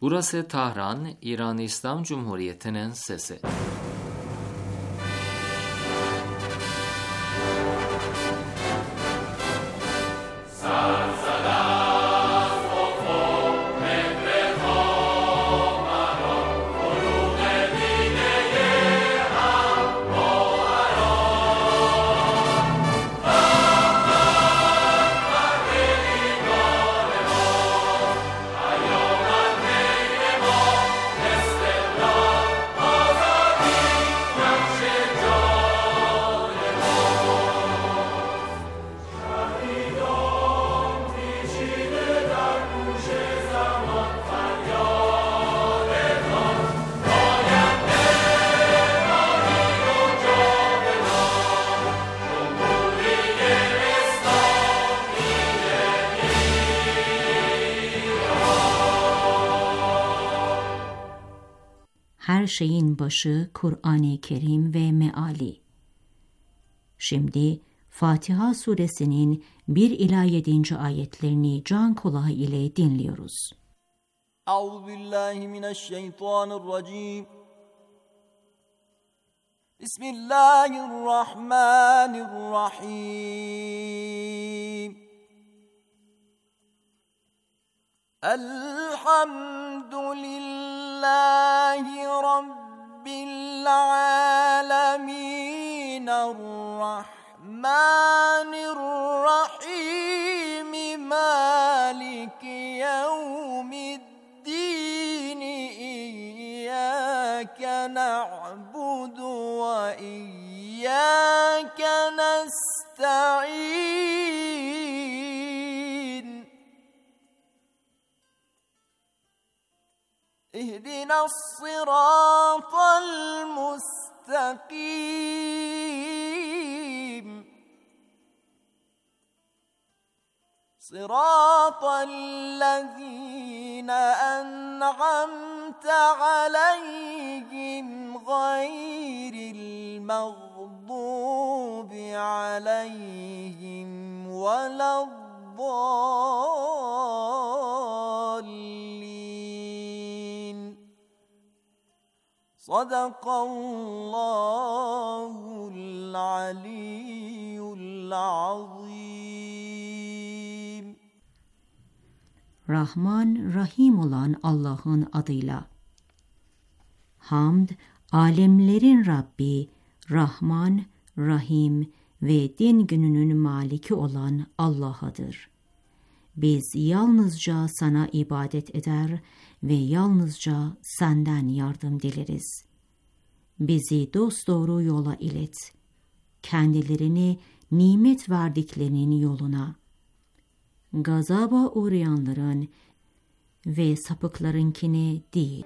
Burası Tahran, İran İslam Cumhuriyeti'nin sesi. Her şeyin başı Kur'an-ı Kerim ve meali. Şimdi Fatiha suresinin 1 ila 7. ayetlerini can kulağı ile dinliyoruz. Euzubillahimineşşeytanirracim. Bismillahirrahmanirrahim. Elhamdülillahi Rabbil alemin. Errahmanirrahim. Maliki yevmiddin. İyyâke na'budu ve iyyâke nesta'in. اهدنا الصراط المستقيم صراط الذين أنعمت عليهم غير المغضوب عليهم ولا الضالين. Sadakallahul aliyyul azim. Rahman, Rahim olan Allah'ın adıyla. Hamd, alemlerin Rabbi, Rahman, Rahim ve din gününün maliki olan Allah'adır. Biz yalnızca sana ibadet eder ve yalnızca senden yardım dileriz. Bizi dosdoğru yola ilet. Kendilerini nimet verdiklerinin yoluna. Gazaba uğrayanların ve sapıklarınkine değil.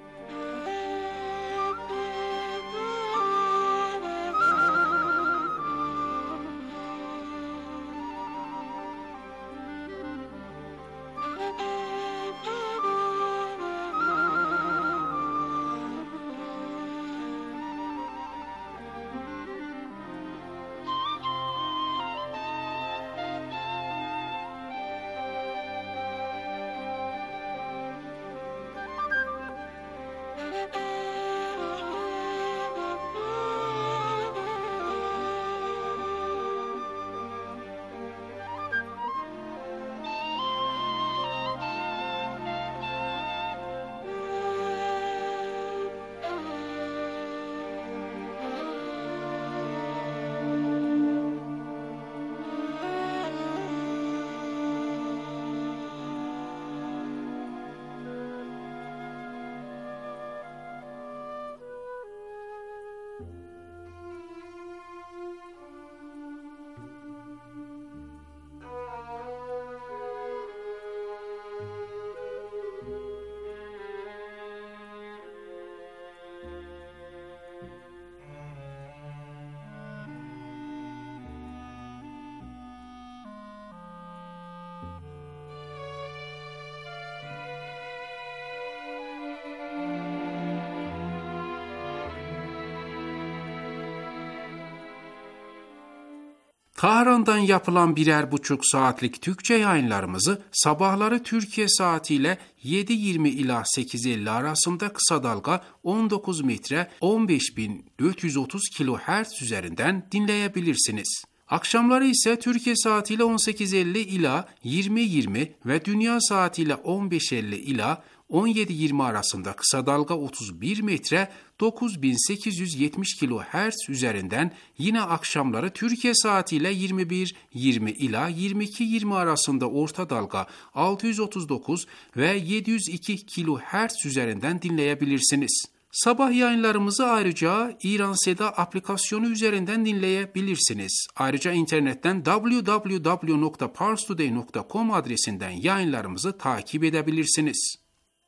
Tahran'dan yapılan 1,5 saatlik Türkçe yayınlarımızı sabahları Türkiye saatiyle 7.20 ila 8.50 arasında kısa dalga 19 metre 15.430 kHz üzerinden dinleyebilirsiniz. Akşamları ise Türkiye saatiyle 18.50 ila 20.20 ve dünya saatiyle 15.50 ila 17.20 arasında kısa dalga 31 metre 9870 kHz üzerinden, yine akşamları Türkiye saatiyle 21.20 ila 22.20 arasında orta dalga 639 ve 702 kHz üzerinden dinleyebilirsiniz. Sabah yayınlarımızı ayrıca İran Seda aplikasyonu üzerinden dinleyebilirsiniz. Ayrıca internetten www.parstoday.com adresinden yayınlarımızı takip edebilirsiniz.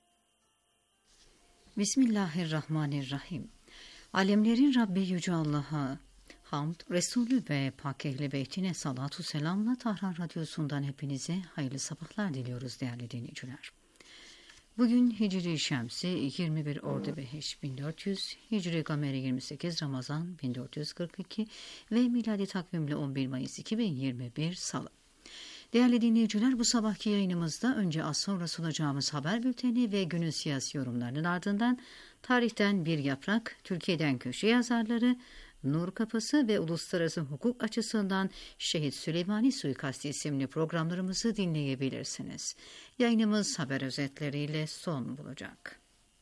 Bismillahirrahmanirrahim. Alemlerin Rabbi Yüce Allah'a hamd, Resulü ve Pak Ehl-i Beytine salatu selamla Tahran Radyosu'ndan hepinize hayırlı sabahlar diliyoruz değerli dinleyiciler. Bugün Hicri Şemsi 21 Ordubehiş 1400, Hicri Gameri 28 Ramazan 1442 ve miladi takvimle 11 Mayıs 2021 Salı. Değerli dinleyiciler, bu sabahki yayınımızda önce az sonra sunacağımız haber bülteni ve günün siyasi yorumlarının ardından tarihten bir yaprak, Türkiye'den köşe yazarları, Nur Kapısı ve uluslararası hukuk açısından Şehit Süleymani Suikasti isimli programlarımızı dinleyebilirsiniz. Yayınımız haber özetleriyle son bulacak.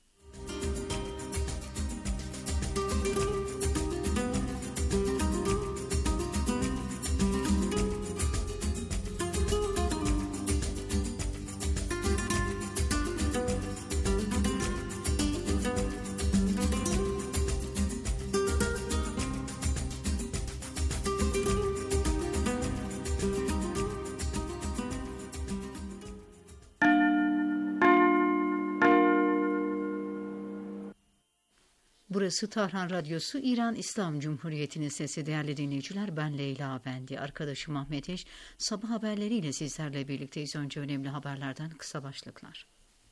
Burası Tahran Radyosu, İran İslam Cumhuriyeti'nin sesi. Değerli dinleyiciler, ben Leyla Bendi, arkadaşım Ahmet Eş. Sabah haberleriyle sizlerle birlikteyiz. Önce önemli haberlerden kısa başlıklar.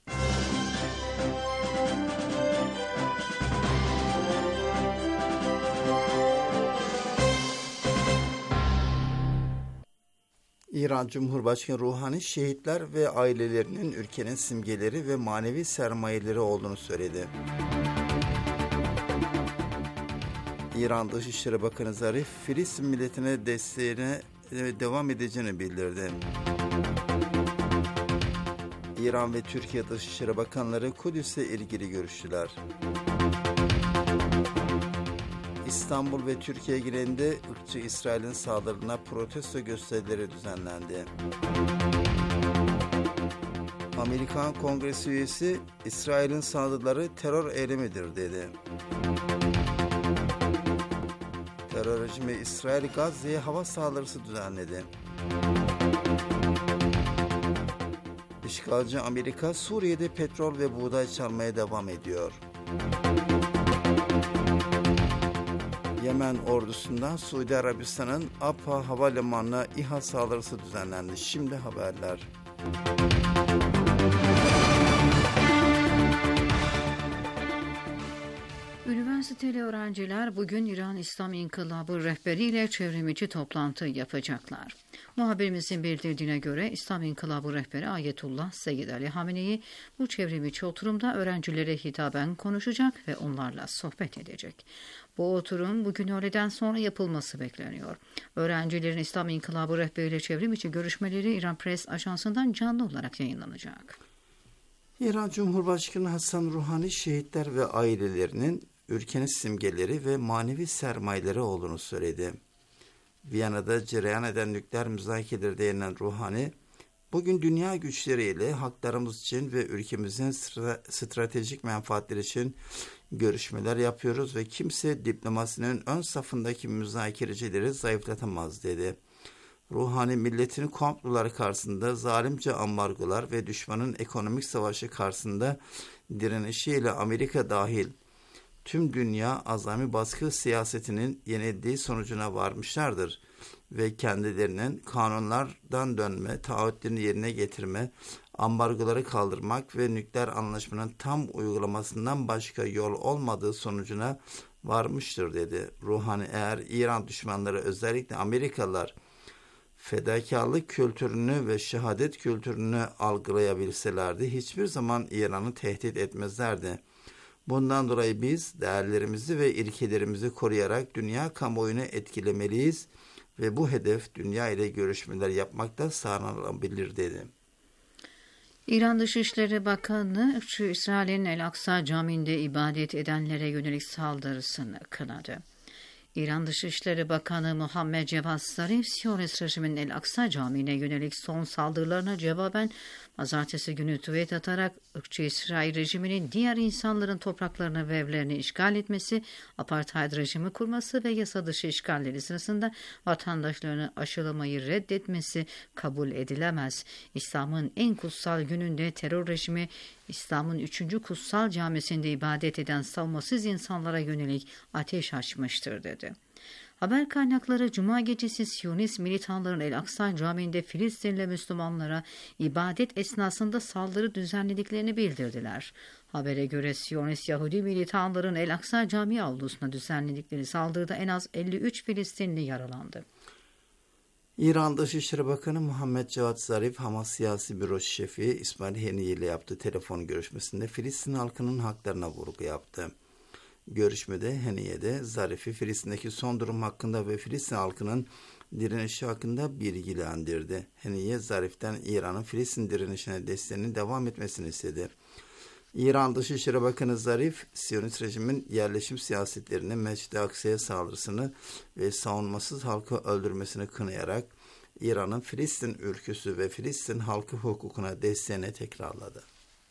İran Cumhurbaşkanı Ruhani, şehitler ve ailelerinin ülkenin simgeleri ve manevi sermayeleri olduğunu söyledi. İran Dışişleri Bakanı Zarif, Filistin milletine desteğine devam edeceğini bildirdi. İran ve Türkiye Dışişleri Bakanları Kudüs'le ilgili görüştüler. İstanbul ve Türkiye genelinde ırkçı İsrail'in saldırılarına protesto gösterileri düzenlendi. Amerikan Kongresi üyesi, İsrail'in saldırıları terör eylemidir dedi. Terör rejimi İsrail Gazze'ye hava saldırısı düzenledi. İşgalci Amerika, Suriye'de petrol ve buğday çalmaya devam ediyor. Yemen ordusundan Suudi Arabistan'ın Abha havalimanına İHA saldırısı düzenlendi. Şimdi haberler. Üniversiteli öğrenciler bugün İran İslam İnkılabı rehberiyle çevrimiçi toplantı yapacaklar. Muhabirimizin bildirdiğine göre İslam İnkılabı rehberi Ayetullah Seyyid Ali Hamenei bu çevrimiçi oturumda öğrencilere hitaben konuşacak ve onlarla sohbet edecek. Bu oturum bugün öğleden sonra yapılması bekleniyor. Öğrencilerin İslam İnkılabı rehberiyle çevrimiçi görüşmeleri İran Press Ajansı'ndan canlı olarak yayınlanacak. İran Cumhurbaşkanı Hasan Ruhani, şehitler ve ailelerinin ülkenin simgeleri ve manevi sermayeleri olduğunu söyledi. Viyana'da cereyan eden nükleer müzakerelerde yayınlanan Ruhani, bugün dünya güçleriyle haklarımız için ve ülkemizin stratejik menfaatleri için görüşmeler yapıyoruz ve kimse diplomasinin ön safındaki müzakerecileri zayıflatamaz dedi. Ruhani, milletin komploları karşısında zalimce ambargolar ve düşmanın ekonomik savaşı karşısında direnişiyle Amerika dahil tüm dünya azami baskı siyasetinin yenildiği sonucuna varmışlardır ve kendilerinin kanunlardan dönme, taahhütlerini yerine getirme, ambargoları kaldırmak ve nükleer anlaşmanın tam uygulamasından başka yol olmadığı sonucuna varmıştır dedi. Ruhani, eğer İran düşmanları, özellikle Amerikalılar fedakarlık kültürünü ve şehadet kültürünü algılayabilselerdi hiçbir zaman İran'ı tehdit etmezlerdi. Bundan dolayı biz değerlerimizi ve ilkelerimizi koruyarak dünya kamuoyunu etkilemeliyiz ve bu hedef dünya ile görüşmeler yapmakta sağlanabilir dedi. İran Dışişleri Bakanı, İsrail'in El-Aksa Camii'nde ibadet edenlere yönelik saldırısını kınadı. İran Dışişleri Bakanı Muhammed Cevat Zarif, Siyonist rejimin El-Aksa Camii'ne yönelik son saldırılarına cevaben pazartesi günü tweet atarak ırkçı İsrail rejiminin diğer insanların topraklarını ve evlerini işgal etmesi, apartheid rejimi kurması ve yasa dışı işgalleri sırasında vatandaşlarını aşılamayı reddetmesi kabul edilemez. İslam'ın en kutsal gününde terör rejimi İslam'ın 3. kutsal camisinde ibadet eden savunmasız insanlara yönelik ateş açmıştır dedi. Haber kaynakları Cuma gecesi Siyonist militanların El-Aksa Camii'nde Filistinli Müslümanlara ibadet esnasında saldırı düzenlediklerini bildirdiler. Habere göre Siyonist Yahudi militanların El-Aksa Camii avlusuna düzenledikleri saldırıda en az 53 Filistinli yaralandı. İran Dışişleri Bakanı Muhammed Cevat Zarif, Hamas Siyasi Büro Şefi İsmail Haniye ile yaptığı telefon görüşmesinde Filistin halkının haklarına vurgu yaptı. Görüşmede Haniye'de Zarif'i Filistin'deki son durum hakkında ve Filistin halkının direnişi hakkında bilgilendirdi. Haniye, Zarif'ten İran'ın Filistin direnişine desteğinin devam etmesini istedi. İran Dışişleri Bakanı Zarif, Siyonist rejimin yerleşim siyasetlerini, Mescid-i Aksa'ya saldırısını ve savunmasız halkı öldürmesini kınayarak İran'ın Filistin ülküsü ve Filistin halkı hukukuna desteğini tekrarladı.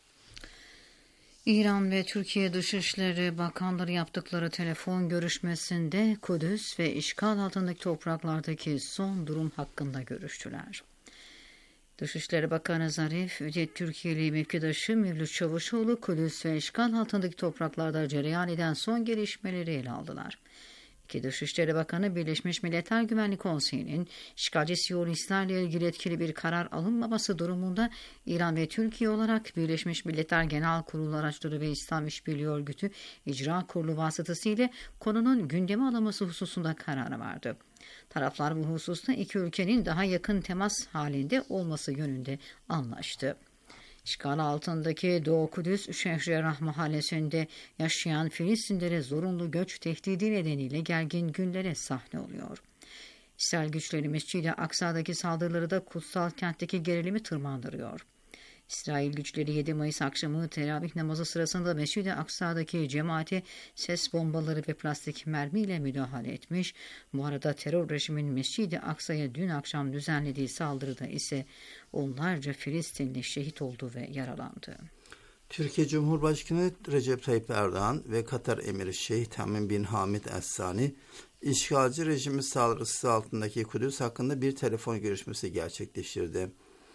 İran ve Türkiye Dışişleri Bakanları yaptıkları telefon görüşmesinde Kudüs ve işgal altındaki topraklardaki son durum hakkında görüştüler. Dışişleri Bakanı Zarif, Türkiye'li mevkidaşı Mevlüt Çavuşoğlu, Kudüs ve işgal altındaki topraklarda cereyan eden son gelişmeleri ele aldılar. İki Dışişleri Bakanı, Birleşmiş Milletler Güvenlik Konseyi'nin işgalci Siyonistlerle ilgili etkili bir karar alınmaması durumunda İran ve Türkiye olarak Birleşmiş Milletler Genel Kurulu Araçları ve İslam İşbirliği Örgütü İcra Kurulu vasıtasıyla konunun gündeme alınması hususunda kararı vardı. Taraflar bu hususta iki ülkenin daha yakın temas halinde olması yönünde anlaştı. İşgal altındaki Doğu Kudüs, Şehri mahallesinde yaşayan Filistinlere zorunlu göç tehdidi nedeniyle gergin günlere sahne oluyor. İsrail güçleri Mescid-i Aksa'daki saldırıları da kutsal kentteki gerilimi tırmandırıyor. İsrail güçleri 7 Mayıs akşamı teravih namazı sırasında Mescid-i Aksa'daki cemaate ses bombaları ve plastik mermiyle müdahale etmiş. Bu arada terör rejimin Mescid-i Aksa'ya dün akşam düzenlediği saldırıda ise onlarca Filistinli şehit oldu ve yaralandı. Türkiye Cumhurbaşkanı Recep Tayyip Erdoğan ve Katar Emiri Şeyh Tamim bin Hamid Es-Sani, işgalci rejimin saldırısı altındaki Kudüs hakkında bir telefon görüşmesi gerçekleştirdi.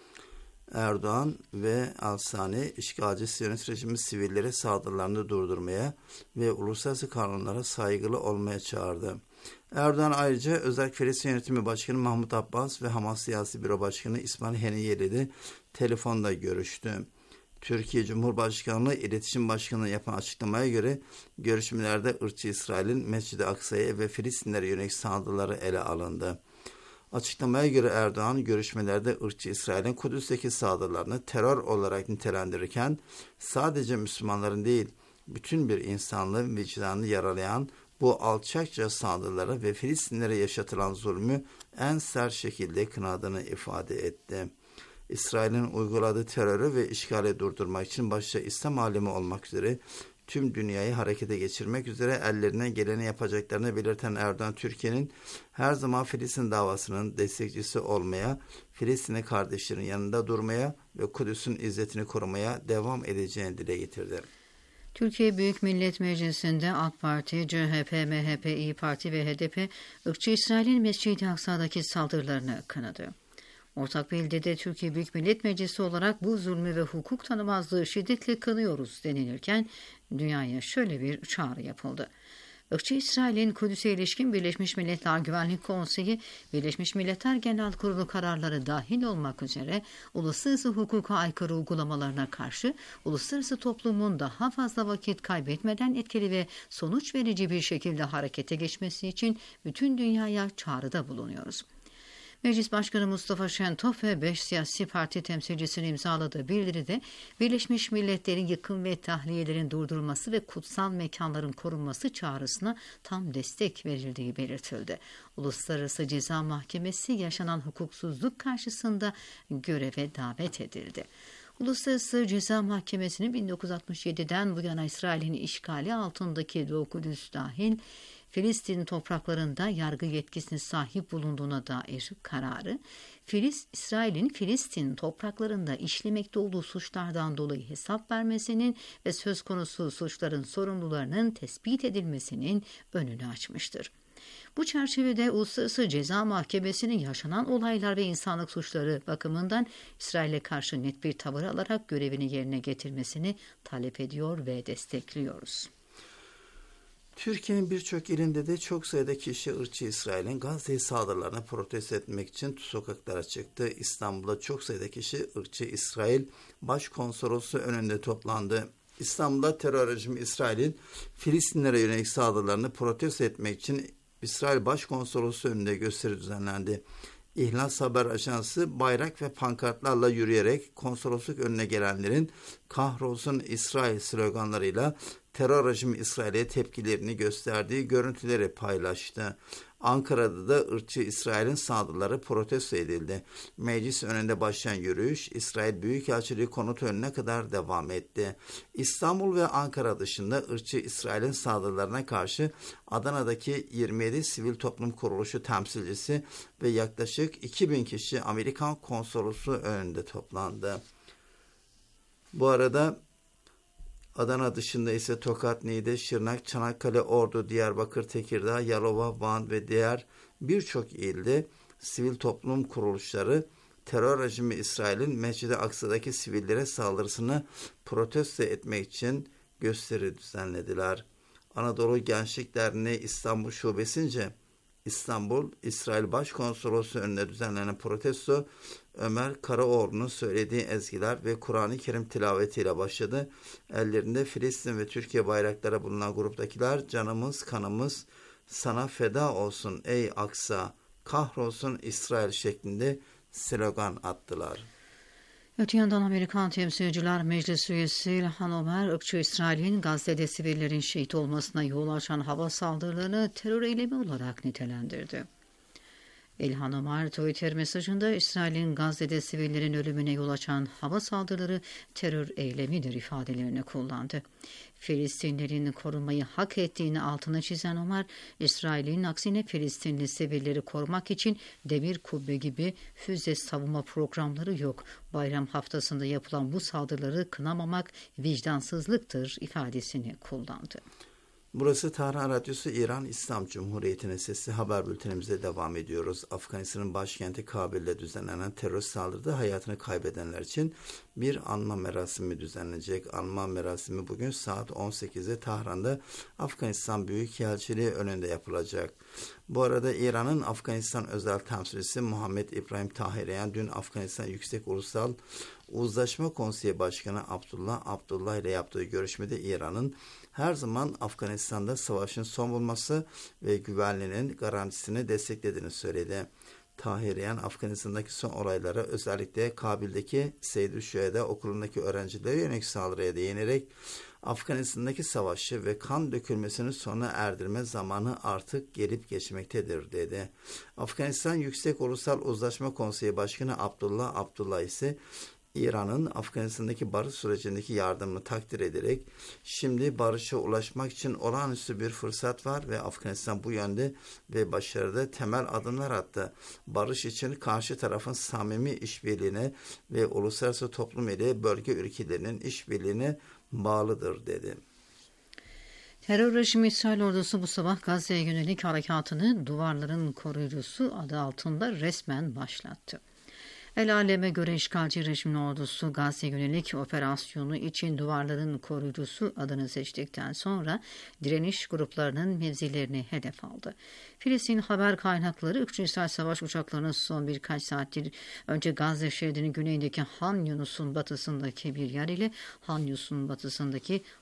Erdoğan ve Al-Sani, işgalci Siyonist rejimin sivillere saldırılarını durdurmaya ve uluslararası kanunlara saygılı olmaya çağırdı. Erdoğan ayrıca Özel Filistin Yönetimi Başkanı Mahmut Abbas ve Hamas Siyasi Büro Başkanı İsmail Haniye ile de telefonda görüştü. Türkiye Cumhurbaşkanlığı İletişim Başkanı'na yapan açıklamaya göre görüşmelerde ırkçı İsrail'in Mescid-i Aksa'ya ve Filistinlere yönelik saldırıları ele alındı. Açıklamaya göre Erdoğan, görüşmelerde ırkçı İsrail'in Kudüs'teki saldırılarını terör olarak nitelendirirken sadece Müslümanların değil, bütün bir insanlığın vicdanını yaralayan bu alçakça saldırıları ve Filistinlere yaşatılan zulmü en sert şekilde kınadığını ifade etti. İsrail'in uyguladığı terörü ve işgali durdurmak için başta İslam alemi olmak üzere tüm dünyayı harekete geçirmek üzere ellerinden geleni yapacaklarını belirten Erdoğan, Türkiye'nin her zaman Filistin davasının destekçisi olmaya, Filistinli kardeşlerin yanında durmaya ve Kudüs'ün izzetini korumaya devam edeceğini dile getirdi. Türkiye Büyük Millet Meclisi'nde AK Parti, CHP, MHP, İYİ Parti ve HDP, ırkçı İsrail'in Mescid-i Aksa'daki saldırılarını kınadı. Ortak bildiride Türkiye Büyük Millet Meclisi olarak bu zulmü ve hukuk tanımazlığı şiddetle kınıyoruz denilirken dünyaya şöyle bir çağrı yapıldı. Irkçı İsrail'in Kudüs'e ilişkin Birleşmiş Milletler Güvenlik Konseyi, Birleşmiş Milletler Genel Kurulu kararları dahil olmak üzere uluslararası hukuka aykırı uygulamalarına karşı uluslararası toplumun daha fazla vakit kaybetmeden etkili ve sonuç verici bir şekilde harekete geçmesi için bütün dünyaya çağrıda bulunuyoruz. Meclis Başkanı Mustafa Şentop ve 5 siyasi parti temsilcisinin imzaladığı bildiride Birleşmiş Milletler'in yıkım ve tahliyelerin durdurulması ve kutsal mekanların korunması çağrısına tam destek verildiği belirtildi. Uluslararası Ceza Mahkemesi yaşanan hukuksuzluk karşısında göreve davet edildi. Uluslararası Ceza Mahkemesi'nin 1967'den bu yana İsrail'in işgali altındaki Doğu Kudüs dahil Filistin topraklarında yargı yetkisine sahip bulunduğuna dair kararı, İsrail'in Filistin topraklarında işlemekte olduğu suçlardan dolayı hesap vermesinin ve söz konusu suçların sorumlularının tespit edilmesinin önünü açmıştır. Bu çerçevede Uluslararası Ceza Mahkemesi'nin yaşanan olaylar ve insanlık suçları bakımından İsrail'e karşı net bir tavır alarak görevini yerine getirmesini talep ediyor ve destekliyoruz. Türkiye'nin birçok ilinde de çok sayıda kişi ırkçı İsrail'in Gazze saldırılarını protesto etmek için sokaklara çıktı. İstanbul'da çok sayıda kişi ırkçı İsrail Başkonsolosu önünde toplandı. İstanbul'da terör rejimi İsrail'in Filistinlere yönelik saldırılarını protesto etmek için İsrail Başkonsolosu önünde gösteri düzenlendi. İhlas Haber Ajansı bayrak ve pankartlarla yürüyerek konsolosluk önüne gelenlerin "Kahrolsun İsrail" sloganlarıyla terör rejimi İsrail'e tepkilerini gösterdiği görüntüleri paylaştı. Ankara'da da ırkçı İsrail'in saldırıları protesto edildi. Meclis önünde başlayan yürüyüş İsrail Büyükelçiliği konutu önüne kadar devam etti. İstanbul ve Ankara dışında ırkçı İsrail'in saldırılarına karşı Adana'daki 27 sivil toplum kuruluşu temsilcisi ve yaklaşık 2000 kişi Amerikan konsolosu önünde toplandı. Bu arada Adana dışında ise Tokat, Niğde, Şırnak, Çanakkale, Ordu, Diyarbakır, Tekirdağ, Yalova, Van ve diğer birçok ilde sivil toplum kuruluşları terör rejimi İsrail'in Mescid-i Aksa'daki sivillere saldırısını protesto etmek için gösteri düzenlediler. Anadolu Gençlik Derneği İstanbul Şubesince İstanbul İsrail Başkonsolosu önünde düzenlenen protesto Ömer Karaoğlu'nun söylediği ezgiler ve Kur'an-ı Kerim tilavetiyle başladı. Ellerinde Filistin ve Türkiye bayrakları bulunan gruptakiler "Canımız kanımız sana feda olsun ey Aksa, kahrolsun İsrail" şeklinde slogan attılar. Öte yandan Amerikan Temsilciler Meclisi üyesi İlhan Ömer, ırkçı İsrail'in Gazze'de sivillerin şehit olmasına yol açan hava saldırılarını terör eylemi olarak nitelendirdi. İlhan Ömer Twitter mesajında İsrail'in Gazze'de sivillerin ölümüne yol açan hava saldırıları terör eylemidir ifadelerini kullandı. Filistinlerin korunmayı hak ettiğini altına çizen Ömer, İsrail'in aksine Filistinli sivilleri korumak için demir kubbe gibi füze savunma programları yok. Bayram haftasında yapılan bu saldırıları kınamamak vicdansızlıktır ifadesini kullandı. Burası Tahran Radyosu İran İslam Cumhuriyeti'nin sesi. Haber bültenimize devam ediyoruz. Afganistan'ın başkenti Kabil'de düzenlenen terör saldırıda hayatını kaybedenler için bir anma merasimi düzenlenecek. Anma merasimi bugün saat 18'de Tahran'da Afganistan Büyükelçiliği önünde yapılacak. Bu arada İran'ın Afganistan özel temsilcisi Muhammed İbrahim Tahiryan dün Afganistan Yüksek Ulusal Uzlaşma Konseyi Başkanı Abdullah ile yaptığı görüşmede İran'ın her zaman Afganistan'da savaşın son bulması ve güvenliğinin garantisini desteklediğini söyledi. Tahiryan, Afganistan'daki son olaylara, özellikle Kabil'deki Seyyid-i Şüheda okulundaki öğrencilere yönelik saldırıya değinerek Afganistan'daki savaşı ve kan dökülmesini sona erdirme zamanı artık gelip geçmektedir dedi. Afganistan Yüksek Ulusal Uzlaşma Konseyi Başkanı Abdullah ise İran'ın Afganistan'daki barış sürecindeki yardımını takdir ederek şimdi barışa ulaşmak için olağanüstü bir fırsat var ve Afganistan bu yönde ve başarıda temel adımlar attı. Barış için karşı tarafın samimi işbirliğine ve uluslararası toplum ile bölge ülkelerinin işbirliğine bağlıdır dedi. Terör rejimi İsrail ordusu bu sabah Gazze'ye yönelik harekatını "Duvarların Koruyucusu" adı altında resmen başlattı. El aleme göre işgalci rejimin ordusu Gazze'ye yönelik operasyonu için "Duvarların Koruyucusu" adını seçtikten sonra direniş gruplarının mevzilerini hedef aldı. Filistin haber kaynakları ırkçı İsrail savaş uçaklarının son birkaç saattir önce Gazze şeridinin güneyindeki Han Yunus'un batısındaki bir yer ile Han Yunus'un batısındaki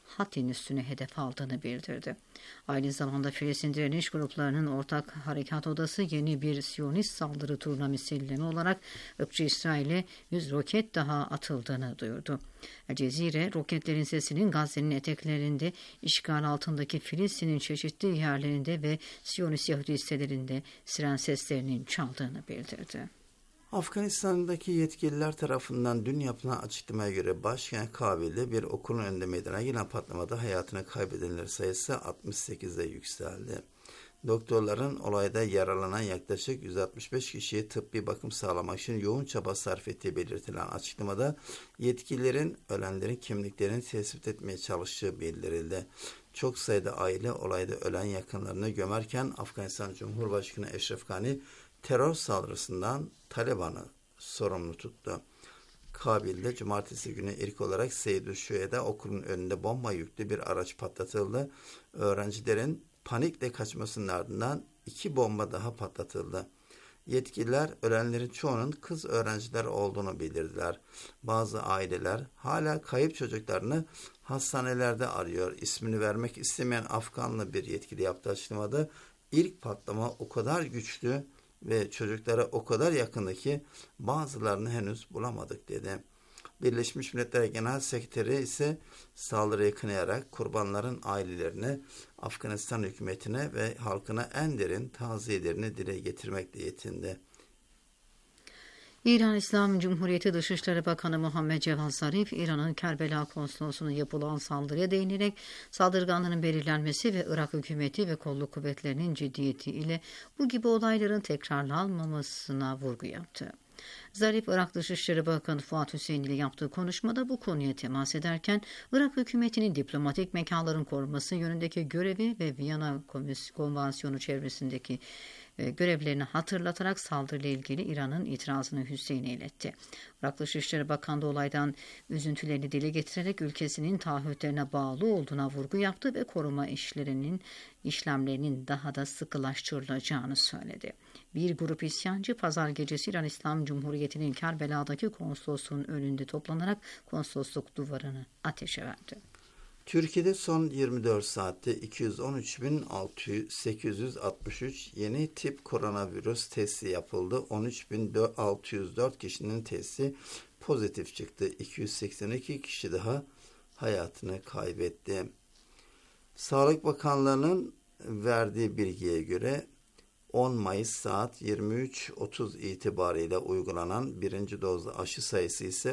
Hatin üssünü hedef aldığını bildirdi. Aynı zamanda Filistin direniş gruplarının ortak harekat odası yeni bir Siyonist saldırı turuna misilleme olarak ırkçı İsrail'e 100 roket daha atıldığını duyurdu. El Cezire, roketlerin sesinin Gazze'nin eteklerinde, işgal altındaki Filistin'in çeşitli yerlerinde ve Siyonist Yahudi sitelerinde siren seslerinin çaldığını bildirdi. Afganistan'daki yetkililer tarafından dün yapılan açıklamaya göre başkent Kabil'de bir okulun önünde meydana gelen patlamada hayatını kaybedenler sayısı 68'e yükseldi. Doktorların olayda yaralanan yaklaşık 165 kişiye tıbbi bakım sağlamak için yoğun çaba sarf ettiği belirtilen açıklamada yetkililerin ölenlerin kimliklerini tespit etmeye çalıştığı bildirildi. Çok sayıda aile olayda ölen yakınlarını gömerken Afganistan Cumhurbaşkanı Eşref Gani terör saldırısından Taliban'ı sorumlu tuttu. Kabil'de cumartesi günü ilk olarak Seyyid-ü-Şühedâ okulun önünde bomba yüklü bir araç patlatıldı. Öğrencilerin panikle kaçmasının ardından 2 bomba daha patlatıldı. Yetkililer ölenlerin çoğunun kız öğrenciler olduğunu bildirdiler. Bazı aileler hala kayıp çocuklarını hastanelerde arıyor. İsmini vermek istemeyen Afganlı bir yetkili yaptığı açıklamada ilk patlama o kadar güçlü ve çocuklara o kadar yakındı ki bazılarını henüz bulamadık dedi. Birleşmiş Milletler Genel Sekreteri ise saldırıyı kınayarak kurbanların ailelerine, Afganistan hükümetine ve halkına en derin taziyelerini dile getirmekle yetindi. İran İslam Cumhuriyeti Dışişleri Bakanı Muhammed Cevad Zarif, İran'ın Kerbela konsolosluğuna yapılan saldırıya değinerek saldırganların belirlenmesi ve Irak hükümeti ve kolluk kuvvetlerinin ciddiyeti ile bu gibi olayların tekrarlanmamasına vurgu yaptı. Zarif, Irak Dışişleri Bakanı Fuat Hüseyin ile yaptığı konuşmada bu konuya temas ederken Irak hükümetinin diplomatik mekanların korunması yönündeki görevi ve Viyana Konvansiyonu çevresindeki görevlerini hatırlatarak saldırıyla ilgili İran'ın itirazını Hüseyin'e iletti. Irak Dışişleri Bakanı da olaydan üzüntülerini dile getirerek ülkesinin taahhütlerine bağlı olduğuna vurgu yaptı ve koruma işlemlerinin daha da sıkılaştırılacağını söyledi. Bir grup isyancı pazar gecesi İran İslam Cumhuriyeti'nin Kerbela'daki konsolosluğun önünde toplanarak konsolosluk duvarını ateşe verdi. Türkiye'de son 24 saatte 213.863 yeni tip koronavirüs testi yapıldı. 13.604 kişinin testi pozitif çıktı. 282 kişi daha hayatını kaybetti. Sağlık Bakanlığı'nın verdiği bilgiye göre 10 Mayıs saat 23.30 itibariyle uygulanan birinci dozlu aşı sayısı ise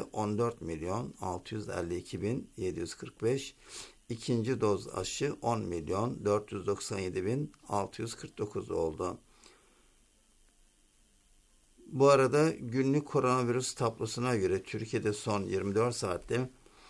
14.652.745, ikinci doz aşı 10.497.649 oldu. Bu arada günlük koronavirüs tablosuna göre Türkiye'de son 24 saatte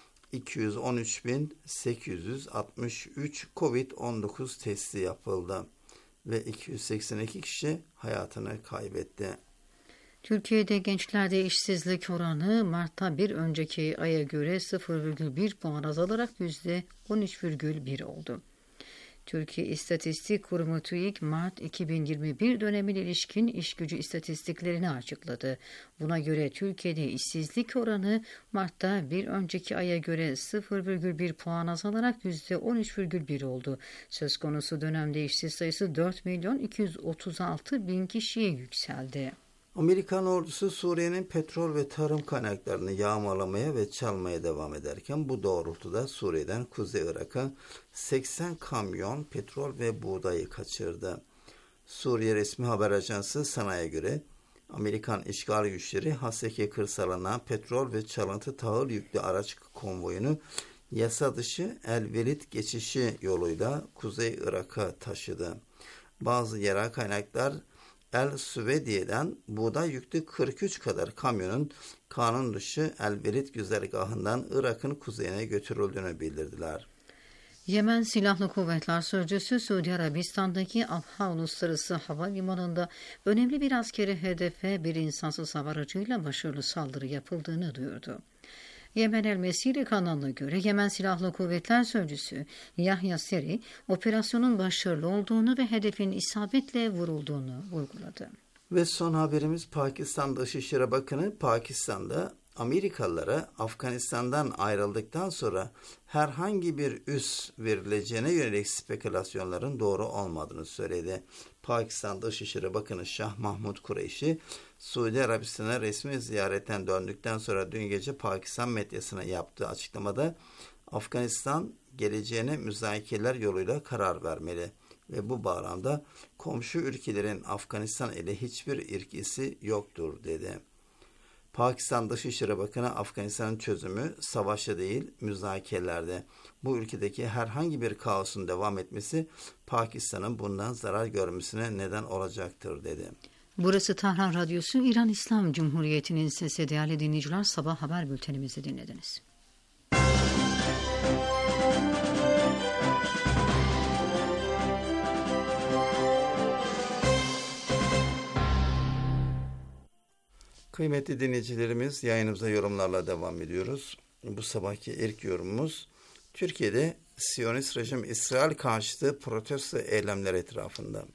213.863 COVID-19 testi yapıldı ve 282 kişi hayatını kaybetti. Türkiye'de gençlerde işsizlik oranı Mart'ta bir önceki aya göre 0,1 puan azalarak %13,1 oldu. Türkiye İstatistik Kurumu TÜİK, Mart 2021 dönemine ilişkin işgücü istatistiklerini açıkladı. Buna göre Türkiye'de işsizlik oranı Mart'ta bir önceki aya göre 0,1 puan azalarak %13,1 oldu. Söz konusu dönemde işsiz sayısı 4.236.000 kişiye yükseldi. Amerikan ordusu Suriye'nin petrol ve tarım kaynaklarını yağmalamaya ve çalmaya devam ederken bu doğrultuda Suriye'den Kuzey Irak'a 80 kamyon petrol ve buğdayı kaçırdı. Suriye resmi haber ajansı SANA'ya göre Amerikan işgal güçleri Haseki kırsalına petrol ve çalıntı tahıl yüklü araç konvoyunu yasa dışı El Velid geçişi yoluyla Kuzey Irak'a taşıdı. Bazı yerel kaynaklar El Süveydi'den buğday yüklü 43 kadar kamyonun kanun dışı El Velid güzergahından Irak'ın kuzeyine götürüldüğünü bildirdiler. Yemen Silahlı Kuvvetler Sözcüsü Suudi Arabistan'daki Abha Uluslararası Havalimanı'nda önemli bir askeri hedefe bir insansız hava aracıyla başarılı saldırı yapıldığını duyurdu. Yemen El Mesiri kanalına göre Yemen Silahlı Kuvvetler Sözcüsü Yahya Seri, operasyonun başarılı olduğunu ve hedefin isabetle vurulduğunu vurguladı. Ve son haberimiz Pakistan Dışişleri Bakanı Pakistan'da Amerikalılara Afganistan'dan ayrıldıktan sonra herhangi bir üs verileceğine yönelik spekülasyonların doğru olmadığını söyledi. Pakistan Dışişleri Bakanı Şah Mahmud Kureyşi, Suudi Arabistan'a resmi ziyaretten döndükten sonra dün gece Pakistan medyasına yaptığı açıklamada Afganistan geleceğine müzakereler yoluyla karar vermeli ve bu bağlamda komşu ülkelerin Afganistan ile hiçbir ilgisi yoktur dedi. Pakistan Dışişleri Bakanı Afganistan'ın çözümü savaşta değil müzakerelerde. Bu ülkedeki herhangi bir kaosun devam etmesi Pakistan'ın bundan zarar görmesine neden olacaktır dedi. Burası Tahran Radyosu, İran İslam Cumhuriyeti'nin sesi. Değerli dinleyiciler, sabah haber bültenimizi dinlediniz. Kıymetli dinleyicilerimiz, yayınımıza yorumlarla devam ediyoruz. Bu sabahki ilk yorumumuz Türkiye'de Siyonist rejim İsrail karşıtı protesto eylemleri etrafında.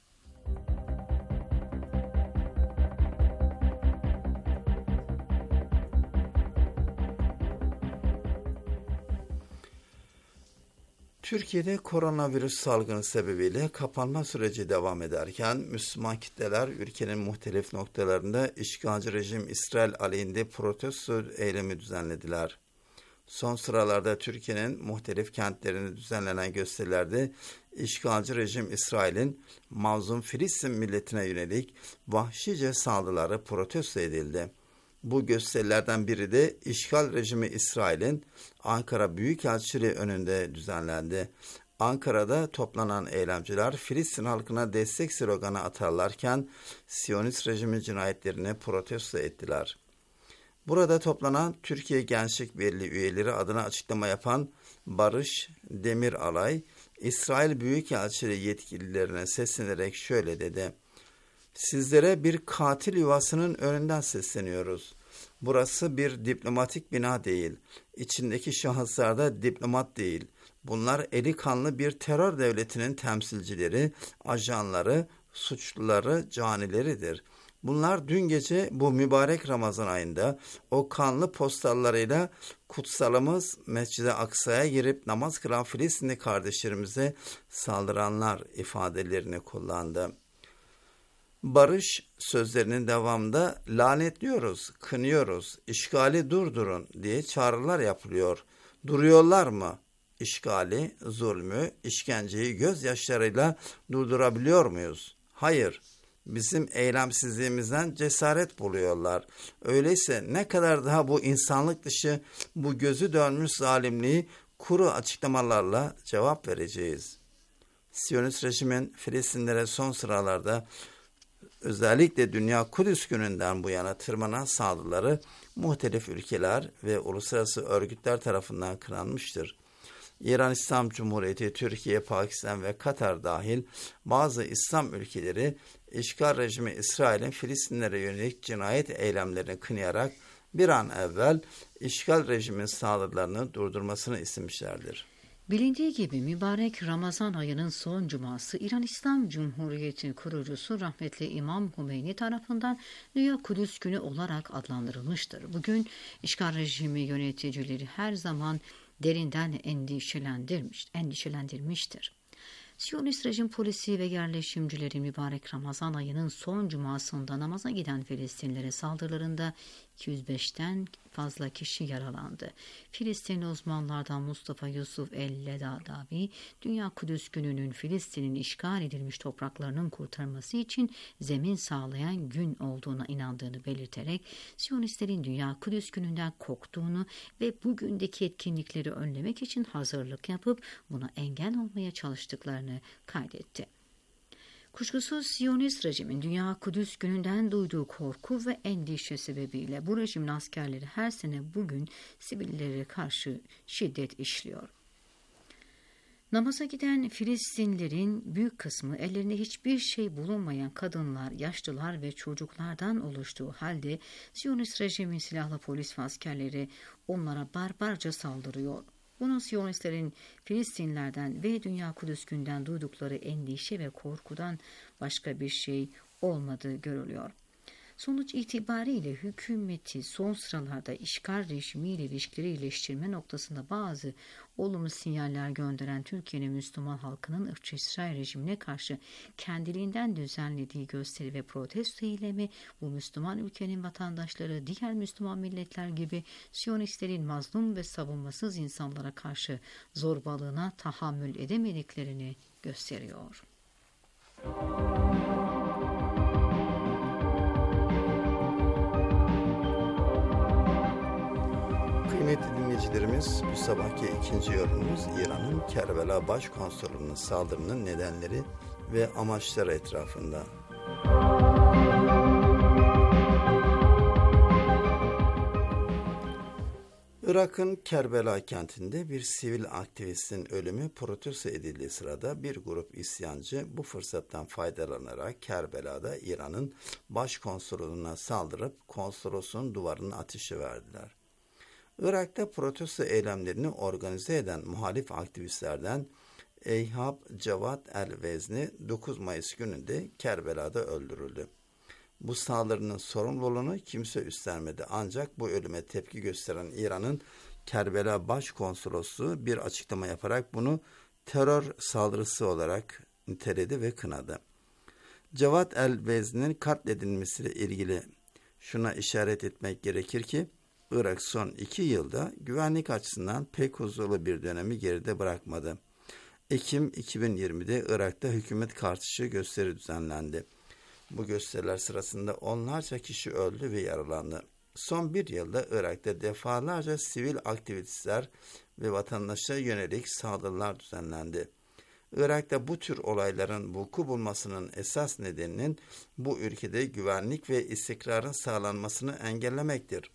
Türkiye'de koronavirüs salgını sebebiyle kapanma süreci devam ederken Müslüman kitleler ülkenin muhtelif noktalarında işgalci rejim İsrail aleyhinde protesto eylemi düzenlediler. Son sıralarda Türkiye'nin muhtelif kentlerinde düzenlenen gösterilerde işgalci rejim İsrail'in mazlum Filistin milletine yönelik vahşice saldırıları protesto edildi. Bu gösterilerden biri de işgal rejimi İsrail'in Ankara Büyükelçiliği önünde düzenlendi. Ankara'da toplanan eylemciler Filistin halkına destek sloganı atarlarken Siyonist rejimin cinayetlerini protesto ettiler. Burada toplanan Türkiye Gençlik Birliği üyeleri adına açıklama yapan Barış Demiralay, İsrail Büyükelçiliği yetkililerine seslenerek şöyle dedi: "Sizlere bir katil yuvasının önünden sesleniyoruz. Burası bir diplomatik bina değil. İçindeki şahıslar da diplomat değil. Bunlar eli kanlı bir terör devletinin temsilcileri, ajanları, suçluları, canileridir. Bunlar dün gece bu mübarek Ramazan ayında o kanlı postallarıyla kutsalımız Mescid-i Aksa'ya girip namaz kılan Filistinli kardeşlerimize saldıranlar" ifadelerini kullandı. Barış sözlerinin devamında lanetliyoruz, kınıyoruz, işgali durdurun diye çağrılar yapılıyor. Duruyorlar mı? İşgali, zulmü, işkenceyi gözyaşlarıyla durdurabiliyor muyuz? Hayır. Bizim eylemsizliğimizden cesaret buluyorlar. Öyleyse ne kadar daha bu insanlık dışı, bu gözü dönmüş zalimliği kuru açıklamalarla cevap vereceğiz. Siyonist rejimin Filistinlere son sıralarda özellikle Dünya Kudüs Günü'nden bu yana tırmanan saldırıları muhtelif ülkeler ve uluslararası örgütler tarafından kınanmıştır. İran İslam Cumhuriyeti, Türkiye, Pakistan ve Katar dahil bazı İslam ülkeleri işgal rejimi İsrail'in Filistinlere yönelik cinayet eylemlerini kınayarak bir an evvel işgal rejimin saldırılarını durdurmasını istemişlerdir. Bilindiği gibi mübarek Ramazan ayının son cuması İran İslam Cumhuriyeti kurucusu rahmetli İmam Hümeyni tarafından Dünya Kudüs Günü olarak adlandırılmıştır. Bugün işgal rejimi yöneticileri her zaman derinden endişelendirmiştir. Siyonist rejim polisi ve yerleşimcileri mübarek Ramazan ayının son cumasında namaza giden Filistinlere saldırılarında 205'ten fazla kişi yaralandı. Filistinli uzmanlardan Mustafa Yusuf El-Ledadavi, Dünya Kudüs Günü'nün Filistin'in işgal edilmiş topraklarının kurtarması için zemin sağlayan gün olduğuna inandığını belirterek Siyonistlerin Dünya Kudüs Günü'nden korktuğunu ve bugündeki etkinlikleri önlemek için hazırlık yapıp buna engel olmaya çalıştıklarını kaydetti. Kuşkusuz Siyonist rejimin Dünya Kudüs Günü'nden duyduğu korku ve endişe sebebiyle bu rejimin askerleri her sene bugün sivillere karşı şiddet işliyor. Namaza giden Filistinlilerin büyük kısmı ellerinde hiçbir şey bulunmayan kadınlar, yaşlılar ve çocuklardan oluştuğu halde Siyonist rejimin silahlı polis ve askerleri onlara barbarca saldırıyor. Bunun Siyonistlerin Filistinlerden ve Dünya Kudüs Günü'nden duydukları endişe ve korkudan başka bir şey olmadığı görülüyor. Sonuç itibariyle hükümeti son sıralarda işgal rejimiyle ilişkileri iyileştirme noktasında bazı olumlu sinyaller gönderen Türkiye'nin Müslüman halkının ırkçı İsrail rejimine karşı kendiliğinden düzenlediği gösteri ve protesto eylemi bu Müslüman ülkenin vatandaşları diğer Müslüman milletler gibi Siyonistlerin mazlum ve savunmasız insanlara karşı zorbalığına tahammül edemediklerini gösteriyor. Kıymetli dinleyicilerimiz, bu sabahki ikinci yorumumuz İran'ın Kerbela Başkonsolosu'nun saldırının nedenleri ve amaçları etrafında. Irak'ın Kerbela kentinde bir sivil aktivistin ölümü protesto edildiği sırada bir grup isyancı bu fırsattan faydalanarak Kerbela'da İran'ın başkonsolosluğuna saldırıp konsolosun duvarına ateşe verdiler. Irak'ta protesto eylemlerini organize eden muhalif aktivistlerden Eyhab Cevat El-Vezni 9 Mayıs gününde Kerbela'da öldürüldü. Bu saldırının sorumluluğunu kimse üstlenmedi, ancak bu ölüme tepki gösteren İran'ın Kerbela Başkonsolosluğu bir açıklama yaparak bunu terör saldırısı olarak niteledi ve kınadı. Cevat El-Vezni'nin katledilmesiyle ilgili şuna işaret etmek gerekir ki Irak son 2 yılda güvenlik açısından pek huzurlu bir dönemi geride bırakmadı. Ekim 2020'de Irak'ta hükümet karşıtı gösteri düzenlendi. Bu gösteriler sırasında onlarca kişi öldü ve yaralandı. Son 1 yılda Irak'ta defalarca sivil aktivistler ve vatandaşlara yönelik saldırılar düzenlendi. Irak'ta bu tür olayların vuku bulmasının esas nedeninin bu ülkede güvenlik ve istikrarın sağlanmasını engellemektir.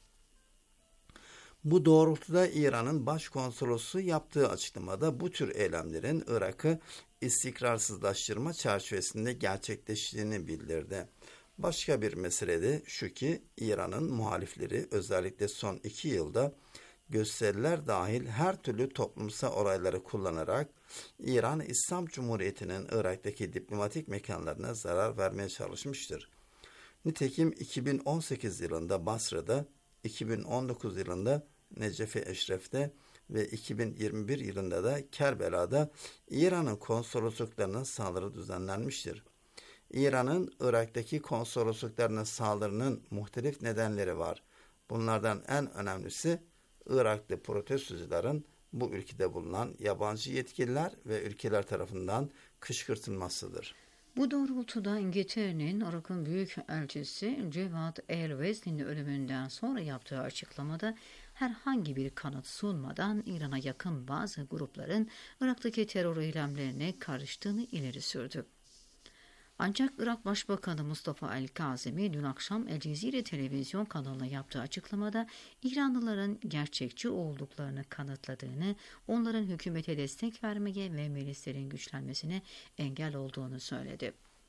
Bu doğrultuda İran'ın başkonsolosu yaptığı açıklamada bu tür eylemlerin Irak'ı istikrarsızlaştırma çerçevesinde gerçekleştiğini bildirdi. Başka bir mesele de şu ki İran'ın muhalifleri özellikle son 2 yılda gösteriler dahil her türlü toplumsal olayları kullanarak İran İslam Cumhuriyeti'nin Irak'taki diplomatik mekanlarına zarar vermeye çalışmıştır. Nitekim 2018 yılında Basra'da, 2019 yılında Necef-i Eşref'te ve 2021 yılında da Kerbela'da İran'ın konsolosluklarına saldırı düzenlenmiştir. İran'ın Irak'taki konsolosluklarına saldırının muhtelif nedenleri var. Bunlardan en önemlisi Iraklı protestocuların bu ülkede bulunan yabancı yetkililer ve ülkeler tarafından kışkırtılmasıdır. Bu doğrultuda İngiltere'nin Irak'ın Büyükelçisi Cevat El-Vezni'nin ölümünden sonra yaptığı açıklamada herhangi bir kanıt sunmadan İran'a yakın bazı grupların Irak'taki terör eylemlerine karıştığını ileri sürdü. Ancak Irak Başbakanı Mustafa El-Kazemi dün akşam El Cezire televizyon kanalına yaptığı açıklamada İranlıların gerçekçi olduklarını kanıtladığını, onların hükümete destek vermeye ve milislerin güçlenmesine engel olduğunu söyledi.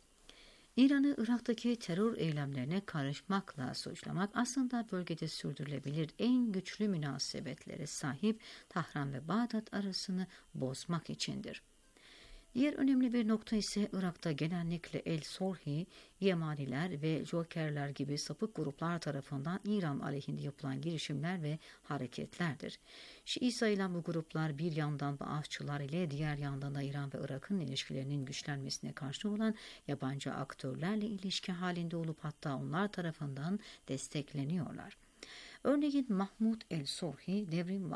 İran'ı Irak'taki terör eylemlerine karışmakla suçlamak aslında bölgede sürdürülebilir en güçlü münasebetlere sahip Tahran ve Bağdat arasını bozmak içindir. Diğer önemli bir nokta ise Irak'ta genellikle El-Sorhi, Yemaniler ve Jokerler gibi sapık gruplar tarafından İran aleyhinde yapılan girişimler ve hareketlerdir. Şii sayılan bu gruplar bir yandan Baasçılar ile diğer yandan da İran ve Irak'ın ilişkilerinin güçlenmesine karşı olan yabancı aktörlerle ilişki halinde olup hatta onlar tarafından destekleniyorlar. Örneğin Mahmud El-Sorhi,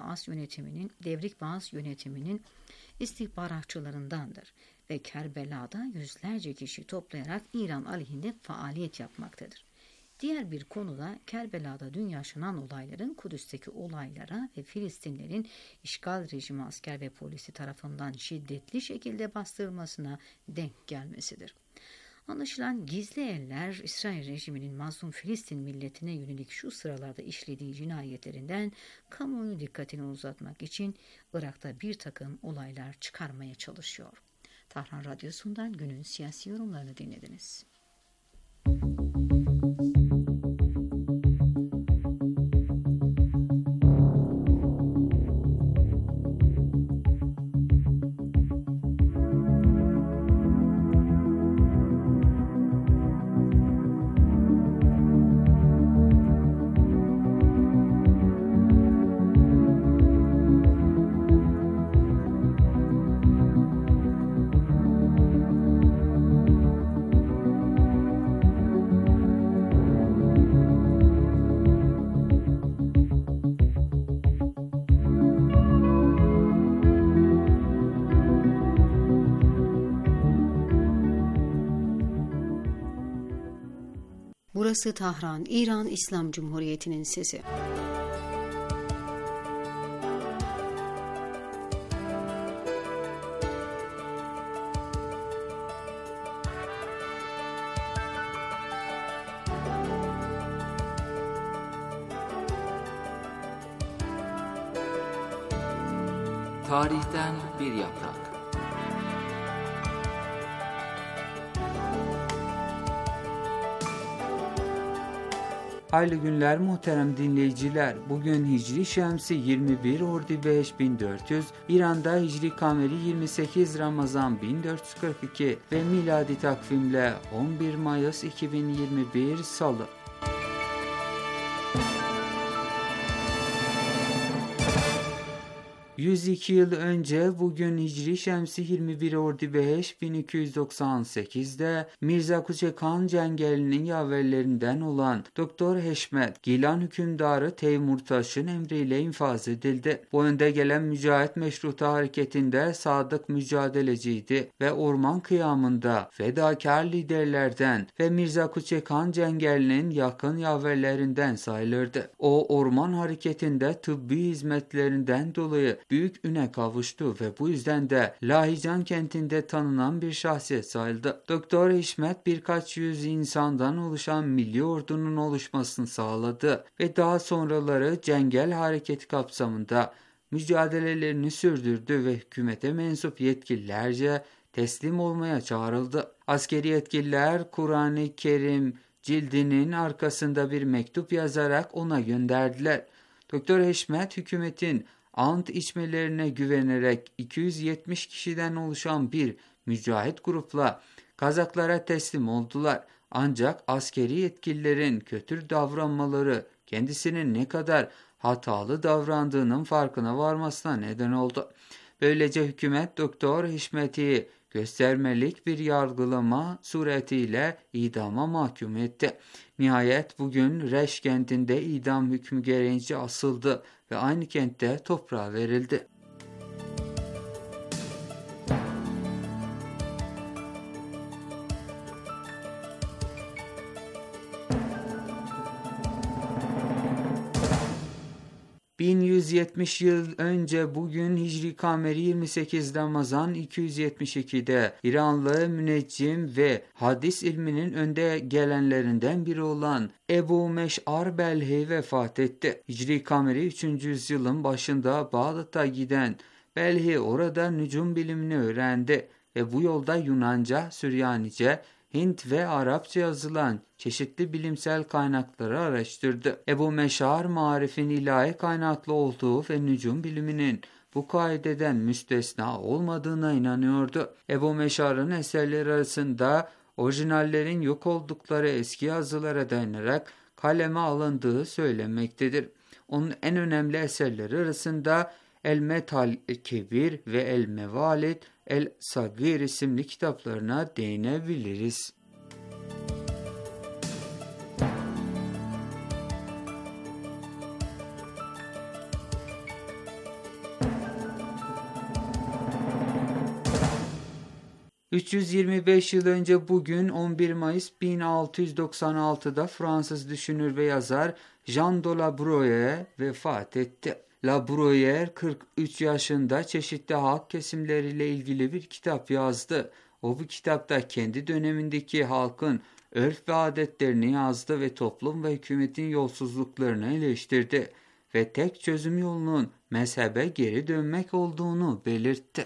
Devrik Baas yönetiminin istihbaratçılarındandır ve Kerbela'da yüzlerce kişi toplayarak İran aleyhinde faaliyet yapmaktadır. Diğer bir konuda Kerbela'da dün yaşanan olayların Kudüs'teki olaylara ve Filistinlerin işgal rejimi asker ve polisi tarafından şiddetli şekilde bastırılmasına denk gelmesidir. Anlaşılan gizli eller İsrail rejiminin mazlum Filistin milletine yönelik şu sıralarda işlediği cinayetlerinden kamuoyu dikkatini uzatmak için Irak'ta bir takım olaylar çıkarmaya çalışıyor. Tahran Radyosu'ndan günün siyasi yorumlarını dinlediniz. Burası Tahran, İran İslam Cumhuriyeti'nin sesi. Tarihten bir yaprak. Hayırlı günler muhterem dinleyiciler. Bugün Hicri Şemsi 21 Ordibeş 1400, İran'da Hicri Kameri 28 Ramazan 1442 ve miladi takvimle 11 Mayıs 2021 Salı. ...102 yıl önce bugün Hicri Şemsi 21 Ordibeş 1298'de Mirza Kuçek Han Cengeli'nin yaverlerinden olan Doktor Heşmet, Gilan hükümdarı Teymurtaş'ın emriyle infaz edildi. Bu önde gelen Mücahit Meşruta hareketinde sadık mücadeleciydi ve orman kıyamında fedakar liderlerden ve Mirza Kuçek Han Cengeli'nin yakın yaverlerinden sayılırdı. O orman hareketinde tıbbi hizmetlerinden dolayı büyük üne kavuştu ve bu yüzden de Lahican kentinde tanınan bir şahsiyet sayıldı. Doktor Hişmet birkaç yüz insandan oluşan milli ordunun oluşmasını sağladı ve daha sonraları Cengel hareketi kapsamında mücadelelerini sürdürdü ve hükümete mensup yetkililerce teslim olmaya çağrıldı. Askeri yetkililer Kur'an-ı Kerim cildinin arkasında bir mektup yazarak ona gönderdiler. Doktor Hişmet hükümetin ant içmelerine güvenerek 270 kişiden oluşan bir mücahit grupla Kazaklara teslim oldular. Ancak askeri yetkililerin kötü davranmaları kendisinin ne kadar hatalı davrandığının farkına varmasına neden oldu. Böylece hükümet Doktor Hişmet'i göstermelik bir yargılama suretiyle idama mahkum etti. Nihayet bugün Reş kentinde idam hükmü gereğince asıldı ve aynı kentte toprağa verildi. ...1170 yıl önce bugün Hicri Kameri 28 Ramazan 272'de İranlı müneccim ve hadis ilminin önde gelenlerinden biri olan Ebu Meş'ar Belhi vefat etti. Hicri Kameri 3. yüzyılın başında Bağdat'a giden Belhi orada nücum bilimini öğrendi ve bu yolda Yunanca, Süryanice, Hint ve Arapça yazılan çeşitli bilimsel kaynakları araştırdı. Ebu Meş'ar marifin ilahi kaynaklı olduğu ve nücum biliminin bu kaideden müstesna olmadığına inanıyordu. Ebu Meş'ar'ın eserleri arasında orijinallerin yok oldukları eski yazılara dayanarak kaleme alındığı söylenmektedir. Onun en önemli eserleri arasında El-Metal Kebir ve El-Mevalid El-Sagir isimli kitaplarına değinebiliriz. ...325 yıl önce bugün 11 Mayıs 1696'da Fransız düşünür ve yazar Jean de La Bruyère vefat etti. La Bruyère 43 yaşında çeşitli halk kesimleriyle ilgili bir kitap yazdı. O bu kitapta kendi dönemindeki halkın örf ve adetlerini yazdı ve toplum ve hükümetin yolsuzluklarını eleştirdi ve tek çözüm yolunun mezhebe geri dönmek olduğunu belirtti.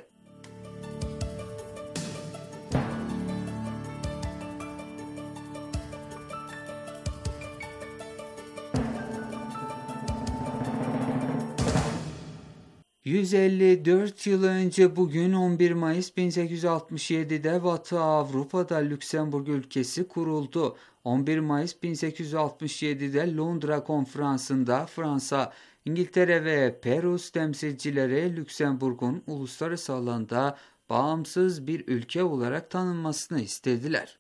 ...154 yıl önce bugün 11 Mayıs 1867'de Batı Avrupa'da Lüksemburg ülkesi kuruldu. 11 Mayıs 1867'de Londra Konferansı'nda Fransa, İngiltere ve Peru temsilcileri Lüksemburg'un uluslararası alanda bağımsız bir ülke olarak tanınmasını istediler.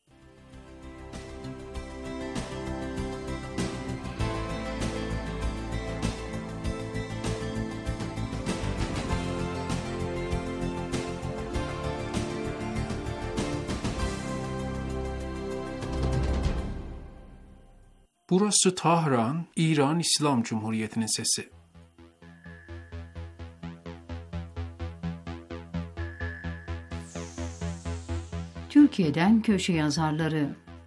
Burası Tahran, İran İslam Cumhuriyeti'nin sesi. Türkiye'den köşe yazarları.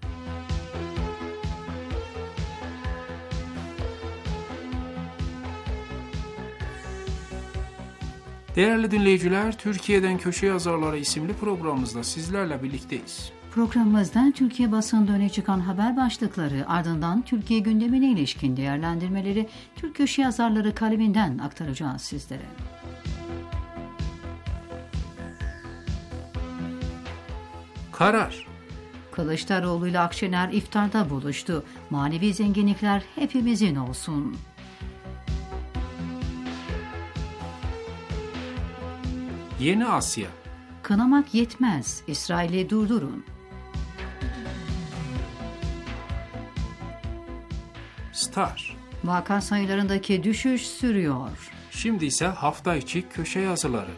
Değerli dinleyiciler, Türkiye'den Köşe Yazarları isimli programımızda sizlerle birlikteyiz. Programımızda Türkiye basında öne çıkan haber başlıkları, ardından Türkiye gündemine ilişkin değerlendirmeleri Türk köşe yazarları kaleminden aktaracağız sizlere. Karar. Kılıçdaroğlu ile Akşener iftarda buluştu. Manevi zenginlikler hepimizin olsun. Yeni Asya. Kınamak yetmez, İsrail'i durdurun. Star. Vaka sayılarındaki düşüş sürüyor. Şimdi ise hafta içi köşe yazıları.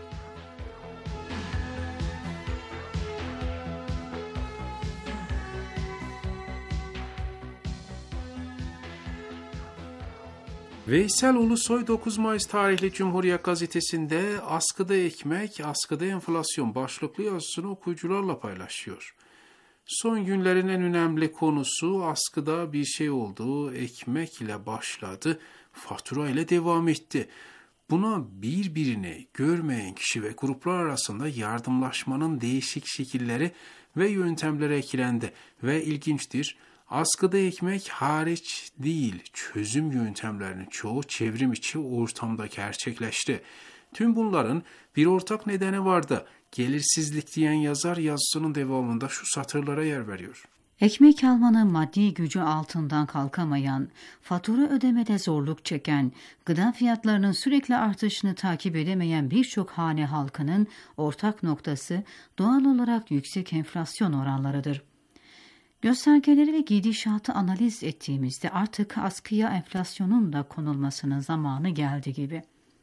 Veysel Ulusoy 9 Mayıs tarihli Cumhuriyet Gazetesi'nde askıda ekmek, askıda enflasyon başlıklı yazısını okuyucularla paylaşıyor. Son günlerin en önemli konusu askıda bir şey oldu, ekmek ile başladı, fatura ile devam etti. Buna birbirini görmeyen kişi ve gruplar arasında yardımlaşmanın değişik şekilleri ve yöntemleri eklendi ve ilginçtir. Askıda ekmek hariç değil, çözüm yöntemlerinin çoğu çevrim içi ortamda gerçekleşti. Tüm bunların bir ortak nedeni vardı. Gelirsizlik diyen yazar yazısının devamında şu satırlara yer veriyor. Ekmek almanın maddi gücü altından kalkamayan, fatura ödemede zorluk çeken, gıda fiyatlarının sürekli artışını takip edemeyen birçok hane halkının ortak noktası doğal olarak yüksek enflasyon oranlarıdır. Göstergeleri ve gidişatı analiz ettiğimizde artık askıya enflasyonun da konulmasının zamanı geldi gibi.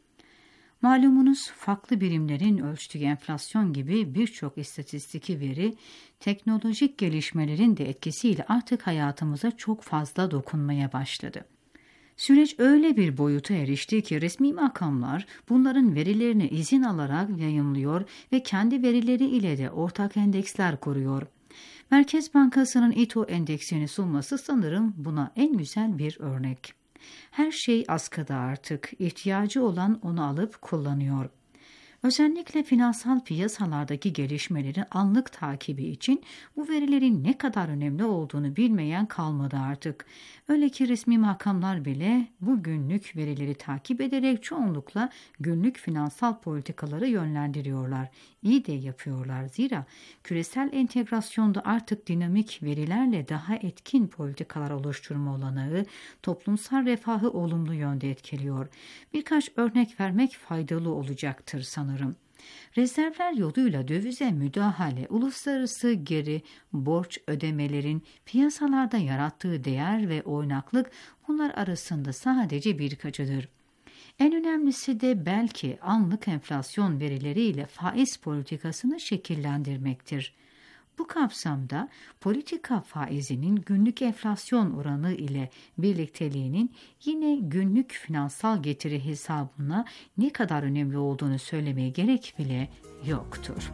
Malumunuz farklı birimlerin ölçtüğü enflasyon gibi birçok istatistiki veri, teknolojik gelişmelerin de etkisiyle artık hayatımıza çok fazla dokunmaya başladı. Süreç öyle bir boyuta erişti ki resmi makamlar bunların verilerini izin alarak yayımlıyor ve kendi verileri ile de ortak endeksler kuruyor. Merkez Bankası'nın İTO endeksini sunması sanırım buna en güzel bir örnek. Her şey askıda artık, ihtiyacı olan onu alıp kullanıyor. Özellikle finansal piyasalardaki gelişmelerin anlık takibi için bu verilerin ne kadar önemli olduğunu bilmeyen kalmadı artık. Öyle ki resmi makamlar bile bu günlük verileri takip ederek çoğunlukla günlük finansal politikaları yönlendiriyorlar. İyi de yapıyorlar zira küresel entegrasyonda artık dinamik verilerle daha etkin politikalar oluşturma olanağı toplumsal refahı olumlu yönde etkiliyor. Birkaç örnek vermek faydalı olacaktır sanırım. Rezervler yoluyla dövize müdahale, uluslararası geri borç ödemelerin piyasalarda yarattığı değer ve oynaklık bunlar arasında sadece birkaçıdır. En önemlisi de belki anlık enflasyon verileriyle faiz politikasını şekillendirmektir. Bu kapsamda politika faizinin günlük enflasyon oranı ile birlikteliğinin yine günlük finansal getiri hesabına ne kadar önemli olduğunu söylemeye gerek bile yoktur.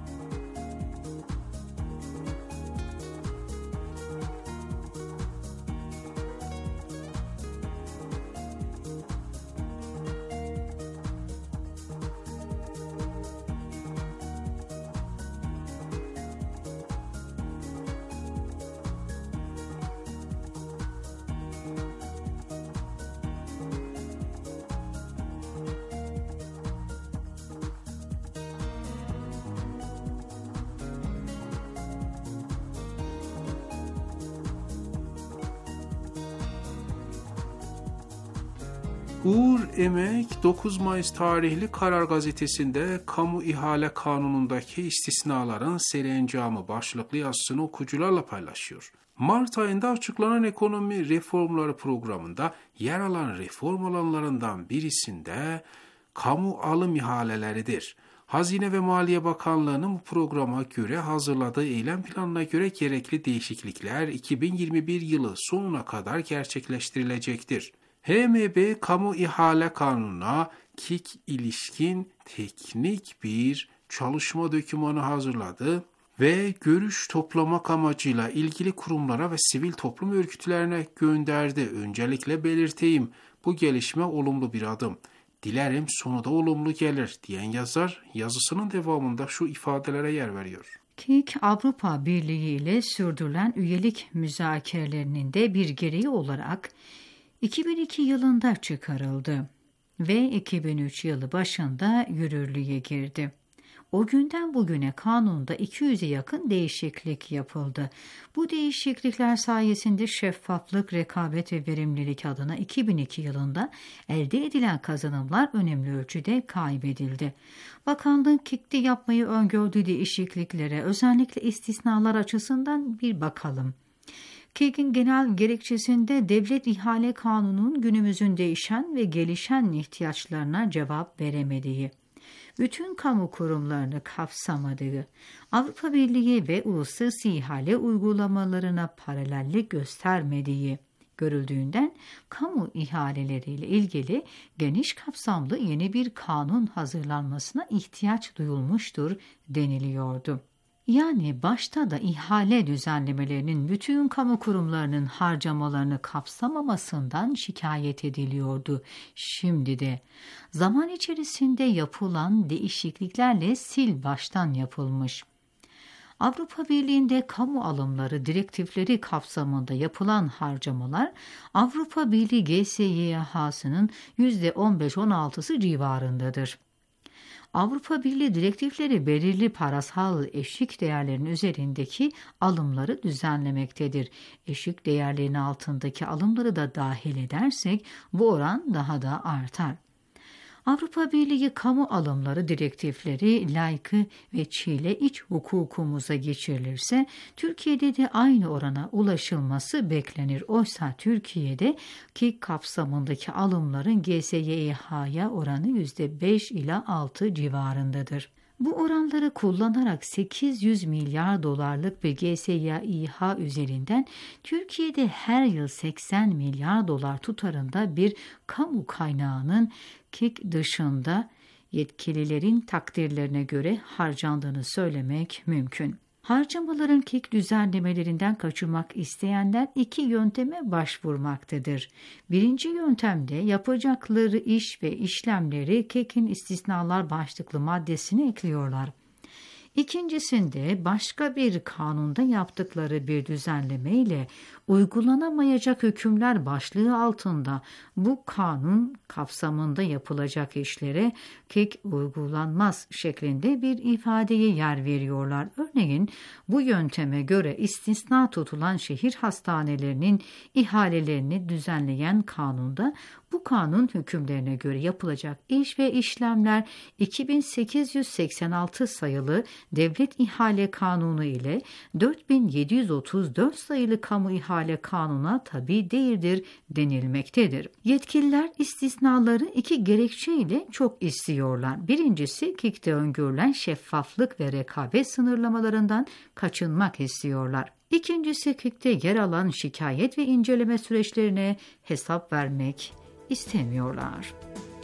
Uğur Emek 9 Mayıs tarihli Karar Gazetesi'nde kamu ihale kanunundaki istisnaların serencamı başlıklı yazısını okuyucularla paylaşıyor. Mart ayında açıklanan ekonomi reformları programında yer alan reform alanlarından birisinde kamu alım ihaleleridir. Hazine ve Maliye Bakanlığı'nın bu programa göre hazırladığı eylem planına göre gerekli değişiklikler 2021 yılı sonuna kadar gerçekleştirilecektir. HMB Kamu İhale Kanunu'na KİK ilişkin teknik bir çalışma dokümanı hazırladı ve görüş toplamak amacıyla ilgili kurumlara ve sivil toplum örgütlerine gönderdi. Öncelikle belirteyim, bu gelişme olumlu bir adım. Dilerim sonu da olumlu gelir diyen yazar yazısının devamında şu ifadelere yer veriyor. KİK, Avrupa Birliği ile sürdürülen üyelik müzakerelerinin de bir gereği olarak 2002 yılında çıkarıldı ve 2003 yılı başında yürürlüğe girdi. O günden bugüne kanunda 200'e yakın değişiklik yapıldı. Bu değişiklikler sayesinde şeffaflık, rekabet ve verimlilik adına 2002 yılında elde edilen kazanımlar önemli ölçüde kaybedildi. Bakanlığın KİK'te yapmayı öngördüğü değişikliklere özellikle istisnalar açısından bir bakalım. KİK'in genel gerekçesinde devlet ihale kanununun günümüzün değişen ve gelişen ihtiyaçlarına cevap veremediği, bütün kamu kurumlarını kapsamadığı, Avrupa Birliği ve uluslararası ihale uygulamalarına paralellik göstermediği görüldüğünden kamu ihaleleriyle ilgili geniş kapsamlı yeni bir kanun hazırlanmasına ihtiyaç duyulmuştur deniliyordu. Yani başta da ihale düzenlemelerinin bütün kamu kurumlarının harcamalarını kapsamamasından şikayet ediliyordu. Şimdi de zaman içerisinde yapılan değişikliklerle sil baştan yapılmış. Avrupa Birliği'nde kamu alımları direktifleri kapsamında yapılan harcamalar Avrupa Birliği GSYH'sının %15-16'sı civarındadır. Avrupa Birliği direktifleri belirli parasal eşik değerlerin üzerindeki alımları düzenlemektedir. Eşik değerlerin altındaki alımları da dahil edersek bu oran daha da artar. Avrupa Birliği kamu alımları direktifleri layıkı ve çiğle iç hukukumuza geçirilirse Türkiye'de de aynı orana ulaşılması beklenir. Oysa Türkiye'de KİK kapsamındaki alımların GSYH'ya oranı %5 ila 6 civarındadır. Bu oranları kullanarak 800 milyar dolarlık bir GSYH üzerinden Türkiye'de her yıl 80 milyar dolar tutarında bir kamu kaynağının KİK dışında yetkililerin takdirlerine göre harcandığını söylemek mümkün. Harcamaların KİK düzenlemelerinden kaçınmak isteyenler iki yönteme başvurmaktadır. Birinci yöntemde yapacakları iş ve işlemleri KİK'in istisnalar başlıklı maddesine ekliyorlar. İkincisinde başka bir kanunda yaptıkları bir düzenleme ile uygulanamayacak hükümler başlığı altında bu kanun kapsamında yapılacak işlere KİK uygulanmaz şeklinde bir ifadeye yer veriyorlar. Örneğin bu yönteme göre istisna tutulan şehir hastanelerinin ihalelerini düzenleyen kanunda bu kanun hükümlerine göre yapılacak iş ve işlemler 2886 sayılı Devlet İhale Kanunu ile 4734 sayılı Kamu İhale Kanunu'na tabi değildir denilmektedir. Yetkililer istisnaları iki gerekçeyle çok istiyorlar. Birincisi KİK'te öngörülen şeffaflık ve rekabet sınırlamalarından kaçınmak istiyorlar. İkincisi KİK'te yer alan şikayet ve inceleme süreçlerine hesap vermek istemiyorlar.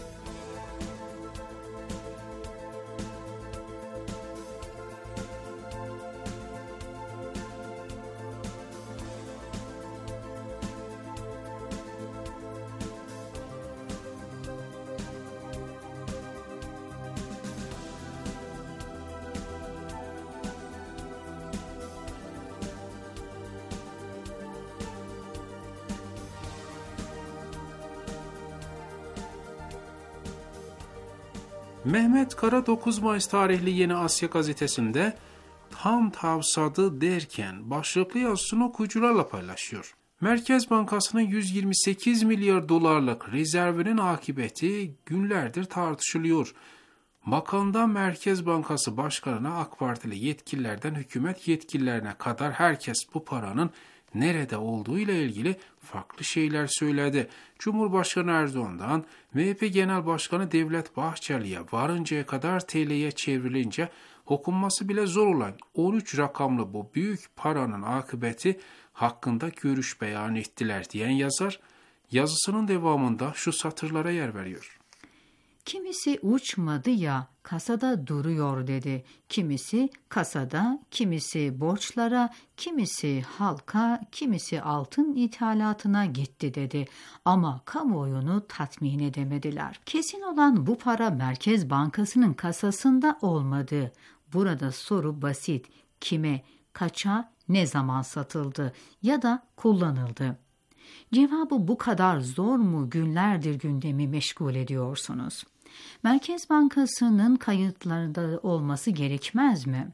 Mehmet Kara 9 Mayıs tarihli Yeni Asya gazetesinde tam tavsadı derken başlıklı yazısını okuyucularla paylaşıyor. Merkez Bankası'nın 128 milyar dolarlık rezervinin akıbeti günlerdir tartışılıyor. Bakandan Merkez Bankası Başkanı'na AK Partili yetkililerden hükümet yetkililerine kadar herkes bu paranın nerede olduğu ile ilgili farklı şeyler söyledi. Cumhurbaşkanı Erdoğan'dan MHP Genel Başkanı Devlet Bahçeli'ye varıncaya kadar TL'ye çevrilince okunması bile zor olan 13 rakamlı bu büyük paranın akıbeti hakkında görüş beyan ettiler diyen yazar, yazısının devamında şu satırlara yer veriyor. Kimisi uçmadı ya kasada duruyor dedi. Kimisi kasada, kimisi borçlara, kimisi halka, kimisi altın ithalatına gitti dedi. Ama kamuoyunu tatmin edemediler. Kesin olan bu para Merkez Bankası'nın kasasında olmadı. Burada soru basit. Kime, kaça, ne zaman satıldı ya da kullanıldı? Cevabı bu kadar zor mu günlerdir gündemi meşgul ediyorsunuz? Merkez Bankası'nın kayıtlarında olması gerekmez mi?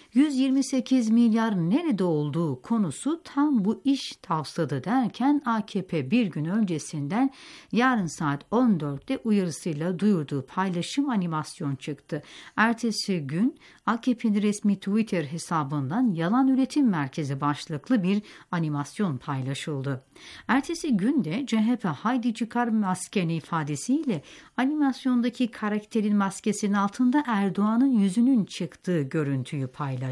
128 milyar nerede olduğu konusu tam bu iş tavsadı derken AKP bir gün öncesinden yarın saat 14'te uyarısıyla duyurduğu paylaşım animasyon çıktı. Ertesi gün AKP'nin resmi Twitter hesabından Yalan Üretim Merkezi başlıklı bir animasyon paylaşıldı. Ertesi gün de CHP haydi çıkar maskeni ifadesiyle animasyondaki karakterin maskesinin altında Erdoğan'ın yüzünün çıktığı görüntüyü paylaştı.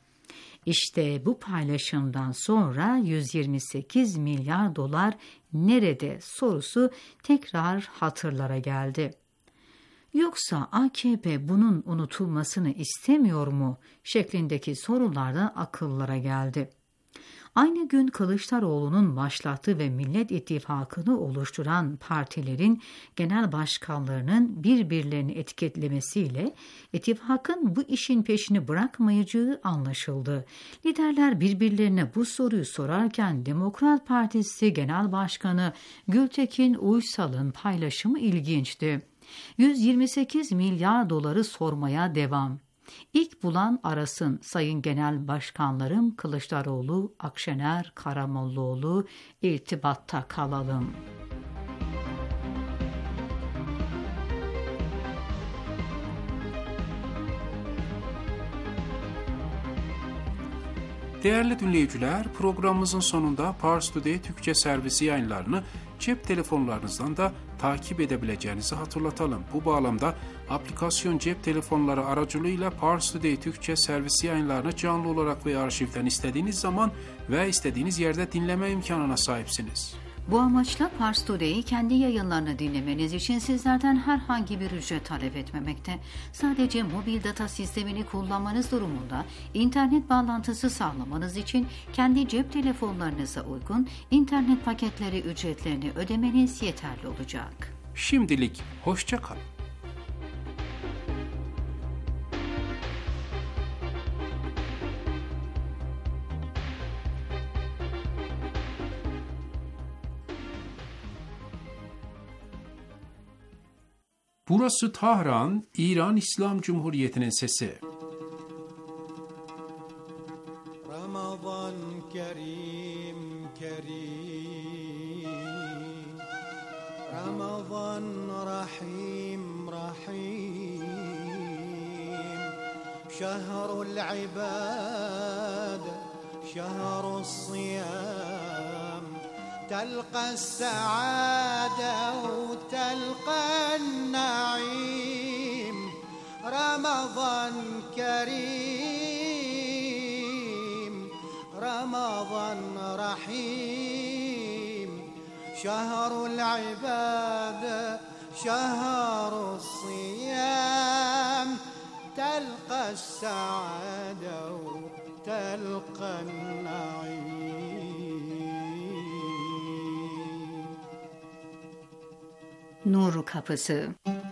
İşte bu paylaşımdan sonra 128 milyar dolar nerede sorusu tekrar hatırlara geldi. Yoksa AKP bunun unutulmasını istemiyor mu şeklindeki sorular da akıllara geldi. Aynı gün Kılıçdaroğlu'nun başlattığı ve Millet İttifakı'nı oluşturan partilerin genel başkanlarının birbirlerini etiketlemesiyle ittifakın bu işin peşini bırakmayacağı anlaşıldı. Liderler birbirlerine bu soruyu sorarken Demokrat Partisi Genel Başkanı Gültekin Uysal'ın paylaşımı ilginçti. 128 milyar doları sormaya devam. İlk bulan arasın Sayın Genel Başkanlarım Kılıçdaroğlu, Akşener, Karamollaoğlu, irtibatta kalalım. Değerli dinleyiciler, programımızın sonunda Pars Today Türkçe servisi yayınlarını cep telefonlarınızdan da takip edebileceğinizi hatırlatalım. Bu bağlamda aplikasyon cep telefonları aracılığıyla Pars Today Türkçe servisi yayınlarını canlı olarak ve arşivden istediğiniz zaman ve istediğiniz yerde dinleme imkanına sahipsiniz. Bu amaçla Pars Today'i kendi yayınlarını dinlemeniz için sizlerden herhangi bir ücret talep etmemekte. Sadece mobil data sistemini kullanmanız durumunda internet bağlantısı sağlamanız için kendi cep telefonlarınıza uygun internet paketleri ücretlerini ödemeniz yeterli olacak. Şimdilik hoşça kalın. Burası Tahran, İran İslam Cumhuriyeti'nin sesi. Ramazan kerim kerim, Ramazan rahim rahim, şehrul ibad, şehrus siyam, تلقى السعادة وتلقى النعيم رمضان كريم رمضان رحيم شهر العبادة شهر الصيام تلقى السعادة وتلقى النعيم. Nur Kapısı.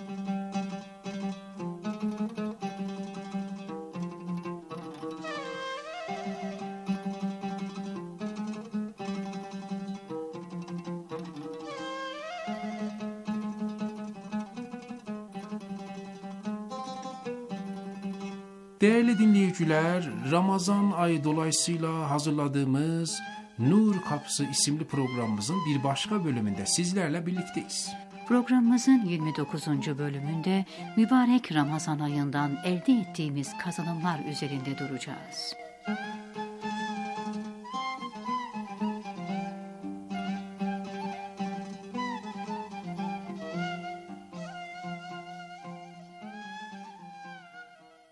Değerli dinleyiciler, Ramazan ayı dolayısıyla hazırladığımız Nur Kapısı isimli programımızın bir başka bölümünde sizlerle birlikteyiz. Programımızın 29. bölümünde mübarek Ramazan ayından elde ettiğimiz kazanımlar üzerinde duracağız.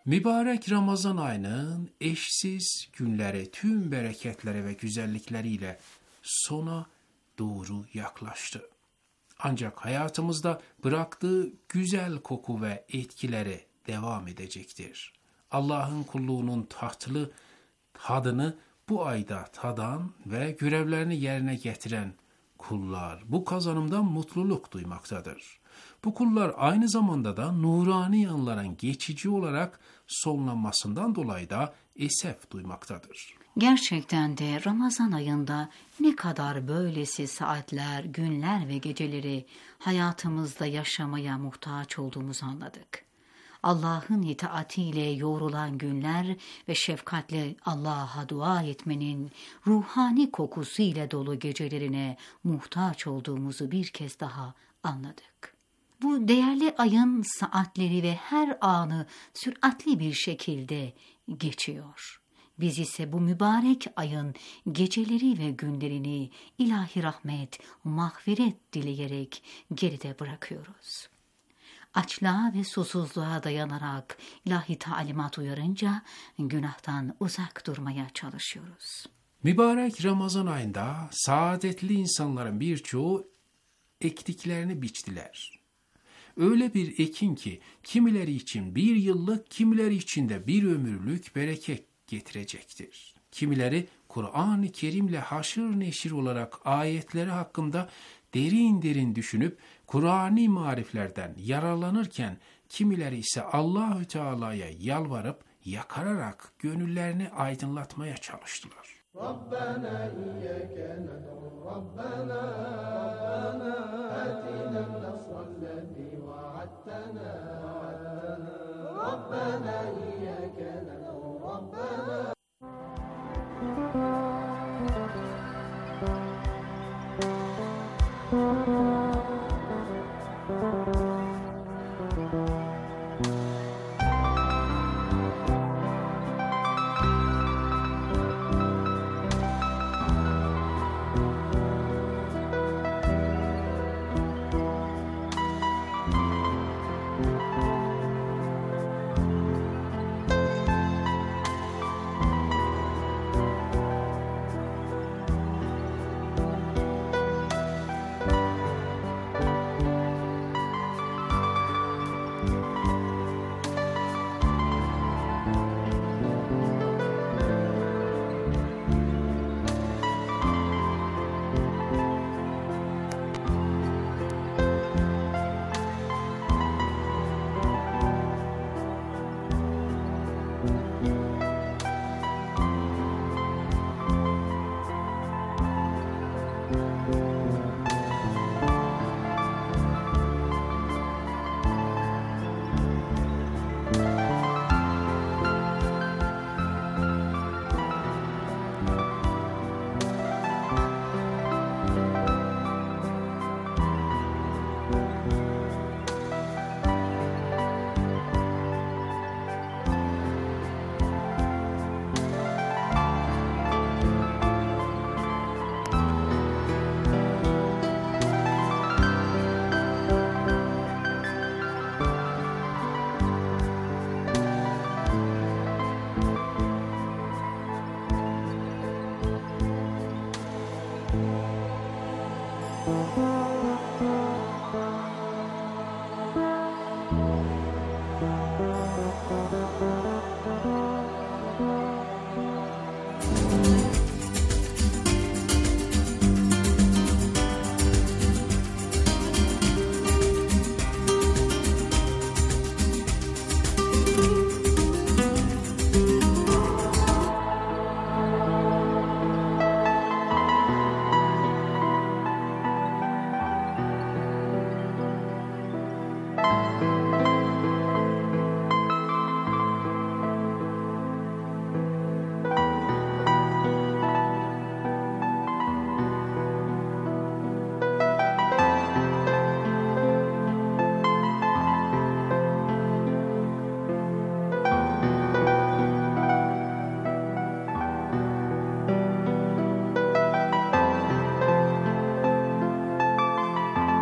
Mübarek Ramazan ayının eşsiz günleri, tüm bereketleri ve güzellikleriyle sona doğru yaklaştı. Ancak hayatımızda bıraktığı güzel koku ve etkileri devam edecektir. Allah'ın kulluğunun tadını bu ayda tadan ve görevlerini yerine getiren kullar bu kazanımdan mutluluk duymaktadır. Bu kullar aynı zamanda da nurani yanların geçici olarak sonlanmasından dolayı da esef duymaktadır. Gerçekten de Ramazan ayında ne kadar böylesi saatler, günler ve geceleri hayatımızda yaşamaya muhtaç olduğumuzu anladık. Allah'ın itaatiyle yoğrulan günler ve şefkatle Allah'a dua etmenin ruhani kokusu ile dolu gecelerine muhtaç olduğumuzu bir kez daha anladık. Bu değerli ayın saatleri ve her anı süratli bir şekilde geçiyor. Biz ise bu mübarek ayın geceleri ve günlerini ilahi rahmet, mağfiret dileyerek geride bırakıyoruz. Açlığa ve susuzluğa dayanarak ilahi talimat uyarınca günahtan uzak durmaya çalışıyoruz. Mübarek Ramazan ayında saadetli insanların birçoğu ektiklerini biçtiler. Öyle bir ekin ki kimileri için 1 yıllık, kimileri için de 1 ömürlük bereket getirecektir. Kimileri Kur'an-ı Kerim'le haşır neşir olarak ayetleri hakkında derin derin düşünüp Kur'ani mariflerden yararlanırken kimileri ise Allahü Teala'ya yalvarıp yakararak gönüllerini aydınlatmaya çalıştılar. Rabbena iyyake ned'u Rabbena atina an-nasrallezî va'adtena Rabbena iyyake ned'u Rabbena Thank you.